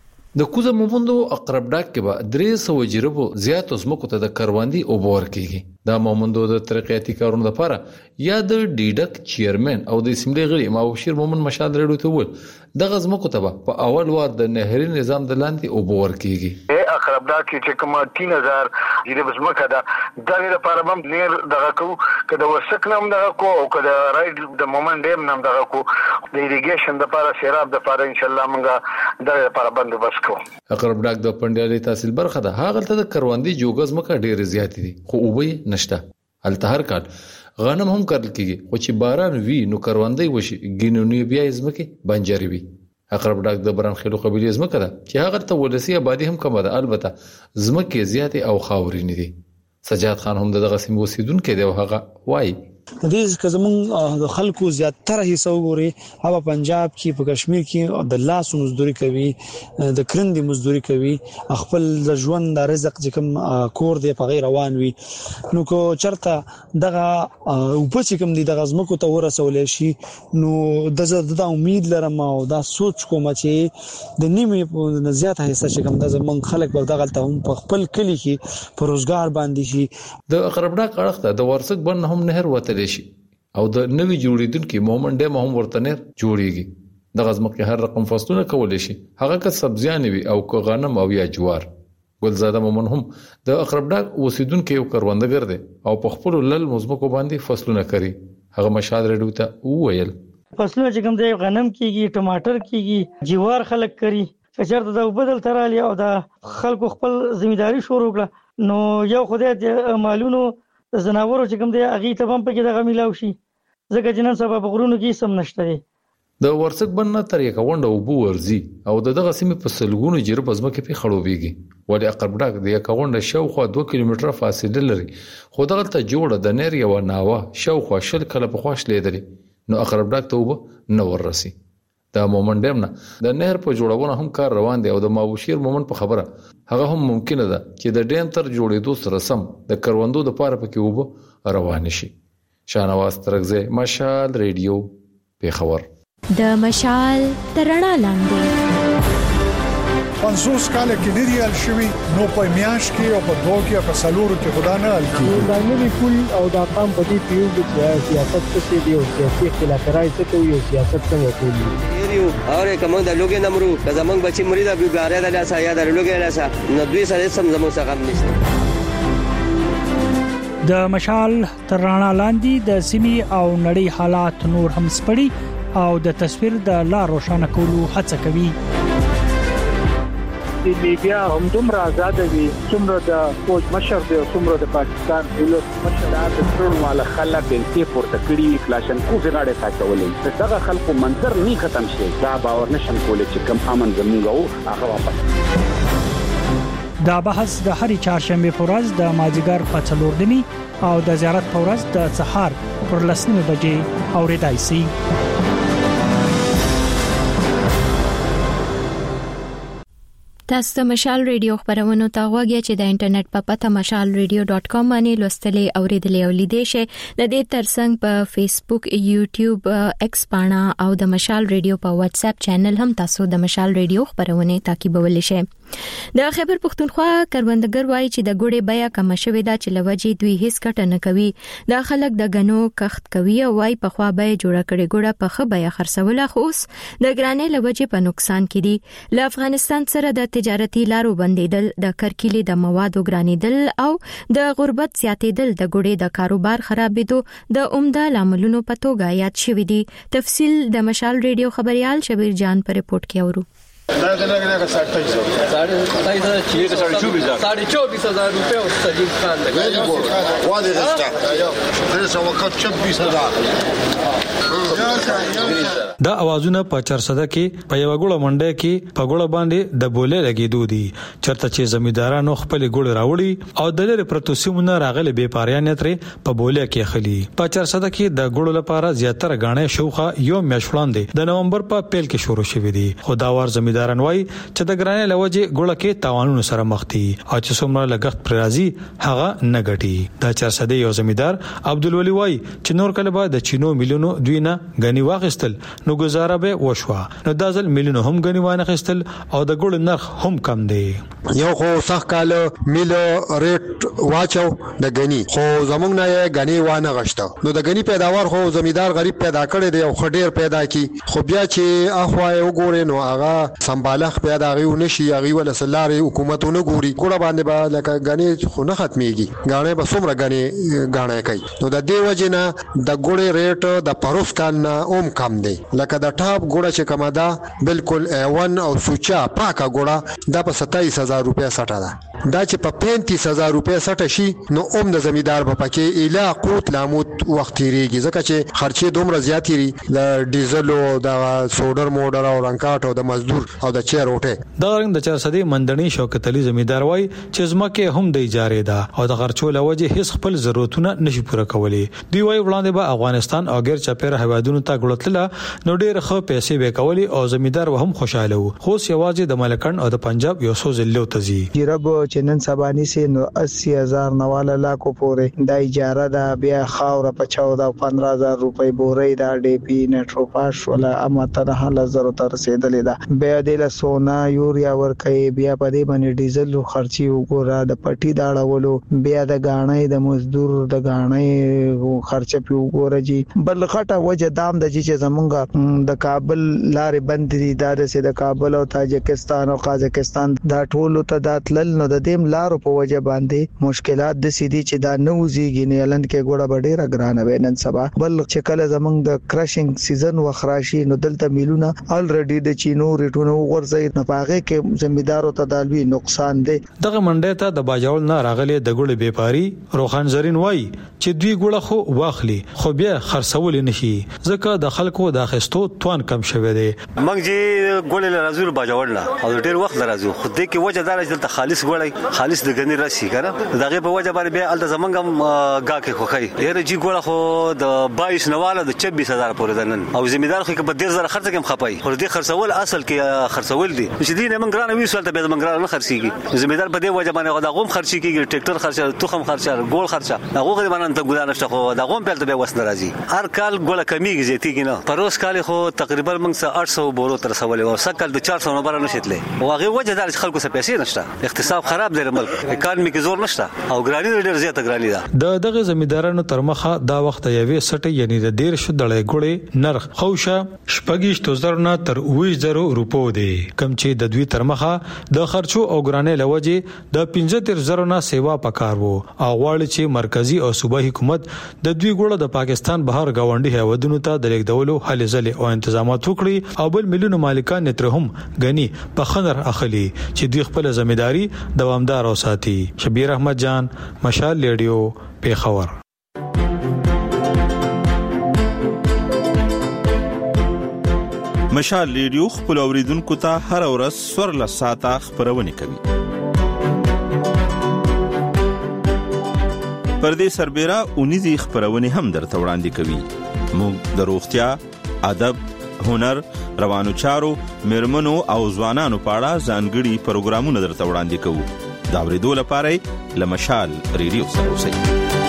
S19: د کوزو مومندو اقربډاګ کې به 300 جری زیات زمکو ته د کروندي او بور کیږي. دا مومندو د ترقیاتي کارونو لپاره یا د ډیډک چیرمن او د اسمبلی غړي ماوشیر مومن مشال ریډیو ته ول د غزمکو ته په اول وار د نهري نظام د لاندې او بور کیږي.
S7: اقربډاګ کې کومه 3000 جری بزمکه ده د لپاره هم نیر دغه کو کده وسک نام دغه کو او کده رائډ د مومن ډیم نام دغه کو د ایریګیشن د لپاره سیراب د لپاره ان شاء الله موږ د لپاره بندوبست کوو.
S19: اقربډاګ د پندیالي تحصیل برخه ده هغه ته د کروندي جوګز مکه ډیر زیات دي خو وبې نشته. هلته هر کال غنم هم کرل کیږي خو چې باران وی نو کروندې وشي ګینونی بیا ازمکه بنجری وي. اقربډاګ د برانخیلو قبيله ازمکه ده چې هغه ته ولسی آبادی هم کمه ده البته زمکه زیات او خاورین دي. سجاد خان هم دغه سیمه اوسیدونکو دی او هغه وایي
S11: د دې کزمون د خلکو زیاتره حصہ وګوري هغه پنجاب کې په کشمیر کې د لاس مزدوري کوي د کرندي مزدوري کوي خپل د ژوند د رزق چې کوم کور دی په غیر روان وي نو کو چرته دغه په چې کوم دي د غزمکو ته ورسول شي نو د امید لرم او دا سوچ کوم چې د نیمه زیاته حصہ چې کوم د زمون خلک په دغه ته هم په خپل کلی کې په روزګار باندې شي.
S19: د اقربډاګ اړخته د ورسک بن هم نهر وته شي او د نوې جوړیدونکو مومن ډیم هم ورته نیر جوړیږي. د غزمکه هر رقم فصلونه کولای شي هغه که سبزیان وي او که غنم او یا جوار. ګلزاده مومن هم د اقربډاګ اوسیدونکو یو کروندګر دی او په خپل لل مزمکو باندې فصلونه کوي. هغه مشال ریډیو ته وویل
S16: فصلونه چې کوم دی غنم کیږي ټماټر کیږي جوار خلک کوي چېرته د بدل ترالی او د خلکو خپل ځمېداري شروع کړه نو یو خدای د مالونو زناورو چې کوم دی اغي ته هم پکې د غمیلاو شي ځکه چې نن سبا په غرونو کې سم نشته دی.
S19: د ورڅک بنه تر یو کونډه او بو ورزي او دغه سیمه په سلګونو جری بزمکه په خړوبېږي ولې اقربډاګ د یو کونډه شاوخوا 2 کیلومتره فاصله لري خو دغه ته جوړه د نیر یو ناوه شاوخوا شل کله په خوښ لیدل نو اقربډاګ ته وب نو ورسي. د مومن ډیم نه د نهر په جوړونه هم کار روان دی او د ماوشیر مومن په خبره هغه هم ممکنه ده چې د ډیم تر جوړېدو سره سم د کروندو د پاره پکې وب روان شي. شانواز ترغزه مشال ریډیو پیښور.
S1: د مشال ترڼا لاندې
S17: 50 کال کې ډیریال شوی نو په میاش کې او په دوه کې په سلورو کې خدا نه الکی
S18: دا نوی پول او دا قام په دې پیو چې سیاست څه دی او سیاسي خلافکارای څه کوي او سیاست څنګه کوي
S20: یو اور کوم د لوګي نمرو که زمنګ بچی مریدا بیګاره د لاسه یا د لوګي لاسه نو دوی سره سم زموږ څخه هم نشته.
S26: د مشال ترڼا لاندې د سیمي او نړۍ حالات نور هم سپړي او د تصویر د لا روښانه کولو هڅه کوي.
S18: د لیبیا هم دومره آزاد دي څومره د فوج مشر دی څومره د پاکستان دولت مشر د ټول مال خلک بنتي پورته کړی کلاشن کو غاړه ساتولې دغه خلکو منظر نه ختم شي دا باور نشم کولای چې کم امن زموږ هغه واپس.
S26: دا بحث د هرې چهارشنبه په ورځ د مازیګر په 4 نیمه او د زیارت په ورځ د سحر پر 10 بجې اوریدای شي.
S1: تاسو د مشال ریډیو خبرونه ته غوږی چې د انټرنیټ په پته mashalradio.com باندې لوستلې اوریدلې او لیدې شئ. د دې ترڅنګ په فیسبوک، یوټیوب، ایکس پاڼه او د مشال ریډیو په واتس اپ چینل هم تاسو د مشال ریډیو خبرونه تعقیبولی شئ. د خیبر پختونخوا کروندګر وایي چې د ګوړې بیه کم شوې ده چې لوجې دوی هیڅ ګټه نه کوي. دا خلک د غنو کښت کوي او وايي په خوا بیه جوړه کړي ګوړه په خه بیه خرڅوله خو اوس د ګرانې لوجې په نقصان کې دي. له افغانستان سره د تجارتي لارو بندیدل، د کرکیلې د موادو ګرانېدل او د غربت زیاتېدل د ګوړې د کاروبار خرابېدو د عمده لاملونو په توګه یاد شوي دي. تفصیل د مشال ریډیو خبريال شبیر جان په رپورت کې اورو.
S26: دا اوازونه په 400 کې په یو ګوړه منډه کې په ګوړه باندې د بولې لګېدو دي چرته چې زمیدارانو خپل ګوړه راوړي او د لری پروتو سیمونه راغلي به پاریان ترې په بولې کې خلی. په 400 کې د ګوړو لپاره زیاتره غاڼې شوخه یو میاشت وړاندې د نومبر په پیل کې شروع شوې دي. خداوار زمیداران وایي چې د ګرانې لوجې ګوړه کې تاوانونو سره مخ دي او چې څومره لګښت پر راځي هغه نه ګټي. د 400 یو زمیدار عبدالولي وایي چې نور کله به د چینو میلیونو دوی نه غني واغستل نو گزاره به وشوه، نو د ځل میلیونو هم غني وانه خستل او د ګوړ نرخ هم کم دی.
S3: یو خو سخت کال میلو ریټ واچو د غني خو زمونږ نه غني وانه غشته، نو د غني پیداوار خو زمیدار غریب پیدا کړي دی او خډیر پیدا کی، خو بیا چې اخوای وګوري نو هغه سمبالغ پیدا غيو نشي هغه ول سلاري حکومتونه ګوري ګوړه باندې به لکه غني خو نه ختميږي، غاڼه به څومره غاڼه کوي. نو د دې وجنه د ګوړې ریټ د پروف کال نه اوم کم دی. لکه د ټاپ ګوړه چې کومه ده بالکل A1 او سوچا پاکه ګوړه د په 27000 روپیا سټه ده، دا چې په 35000 روپیا سټه شي نو اوم د زمیدار په پکې اله قوت لاموت وخت تیریږي ځکه چې خرچې دومره زیاتېږي د ډیزل او د سوډر موډر او رنکاټ او د مزدور او د چیر اوټه.
S26: دا رنګ د 400 مندنی شوکت علي زمیدار وای چې زمکه هم د اجاره ده او د خرچو لوجه هیڅ خپل ضرورتونه نشي پوره کولی. دی وای وړاندې به افغانستان او غیر چاپیر هوادونو ته غړتله نو ډېر ښه پیسې به کولی او زمیدار هم خوشاله وو، خو سیواجه د ملکن او د پنجاب یو څو ځلو تزي
S5: جرب چنن سبانی سي نو 80000 نواله لاکو پورې د اجاره ده، بیا خاور په 14 15000 روپۍ بورې دا ډي پی نټروپاش ولا امته 1000 تر رسیدلې ده، بیا د سونا یوریا ورکې، بیا په دې باندې ډیزل خرچي وګوره، د پټي دا اړولو، بیا د غاڼې د مزدور د غاڼې خرچه په وګوره جی. بل خټه وجه دام د چې زمونږ د کابل لارې بند دي، د کابل او تاجکستان او قازقستان دا ټول ته داتل نو د دې لارو په وجه باندې مشکلات د سيدي چې دا نوځيږي نه لند کې ګوړه ډېره ګرانه وینن سبا. بل چې کله زمونږ د کراشینګ سیزن وخراشي نو دلته میلونه الریډي د چینو ریټونو ورځي نه پاغه کې زمیدارو ته دالوي نقصان دي.
S26: دغه منډه ته د باجوړ نه راغلي د ګوړې بیپاري روخان زرین وای چې دوی ګوړه خو واخلي خو بیا خرڅول نشي ځکه د خلکو د اخستو توان کم شوی دی.
S21: موږ چې ګوړې لرازو باجوړ نه او ډېر وخت لرازو خو دې کې وجه دار چې خالص ګوړې خالص د غنی راشي کنه دغه په وجه باندې بیا ال زمنګم گاکه خوخی یره جی ګوړه خو د 22 نواله د 24000 پورې دنن او زمیدار خو په 10000 خرڅ کوم خپای خو دې خرڅول اصل کې خرڅول دي چې دې نه من ګرانه وی سوالته به من ګرانه نه خرڅيږي زمیدار په دې وجه باندې غوډه غوم خرڅي کیږي ټریکټر خرڅه توخم خرڅه ګول خرڅه هغه غوډه باندې ته ګدان نشته خو دا غوم په به وسنه راځي هر کال ګوله کمیږي زیاتیږي نه پروس کال خو تقریبا موږ 800 بورو تر سوالې او سکل د 400 نه بره نشتلې او هغه وجه دار خلکو څخه پیسې نشته اقتصاد خراب دی ملک اکانومي کې زور نشته او ګرانی ډېر زیاته ګرانی ده.
S26: دغه زمیدارانو تر مخه دا وخت یوې سټي یعنی د 1.5 ډلې ګړې نرخ خوشه شپږیش توزر نه تر 20000 روپو دی کم چې د دوی تر مخه د خرچو او ګرانې لوجه د 15000 نه سیوا پکار وو او غواړي چې مرکزی او صوبایي حکومت د دوی ګړه د پاکستان بهر گاونډي هیوادونو ته د لیکدولو هلې ځلې او تنظیمات وکړي او بل ملیونو مالکان نترهم غني په خنر اخلي چې دوی خپل ځمېداري دوامدار اوساتي. شبیر احمد جان مشال ریډیو پیښور.
S22: مشال ریډیو خپل اوریدونکو ته هر ورځ سور لساته خبرونه کوي. پردې سربېره اونیزي خبرونه هم درته وړاندې کوي. موږ د روغتیا، ادب، هنر، روانو چارو، مرمنو او ځوانانو په اړه ځانګړي پروګرامونه درته وړاندې کوو. دا ورېدو لپاره لمشال ریډیو سره اوسئ.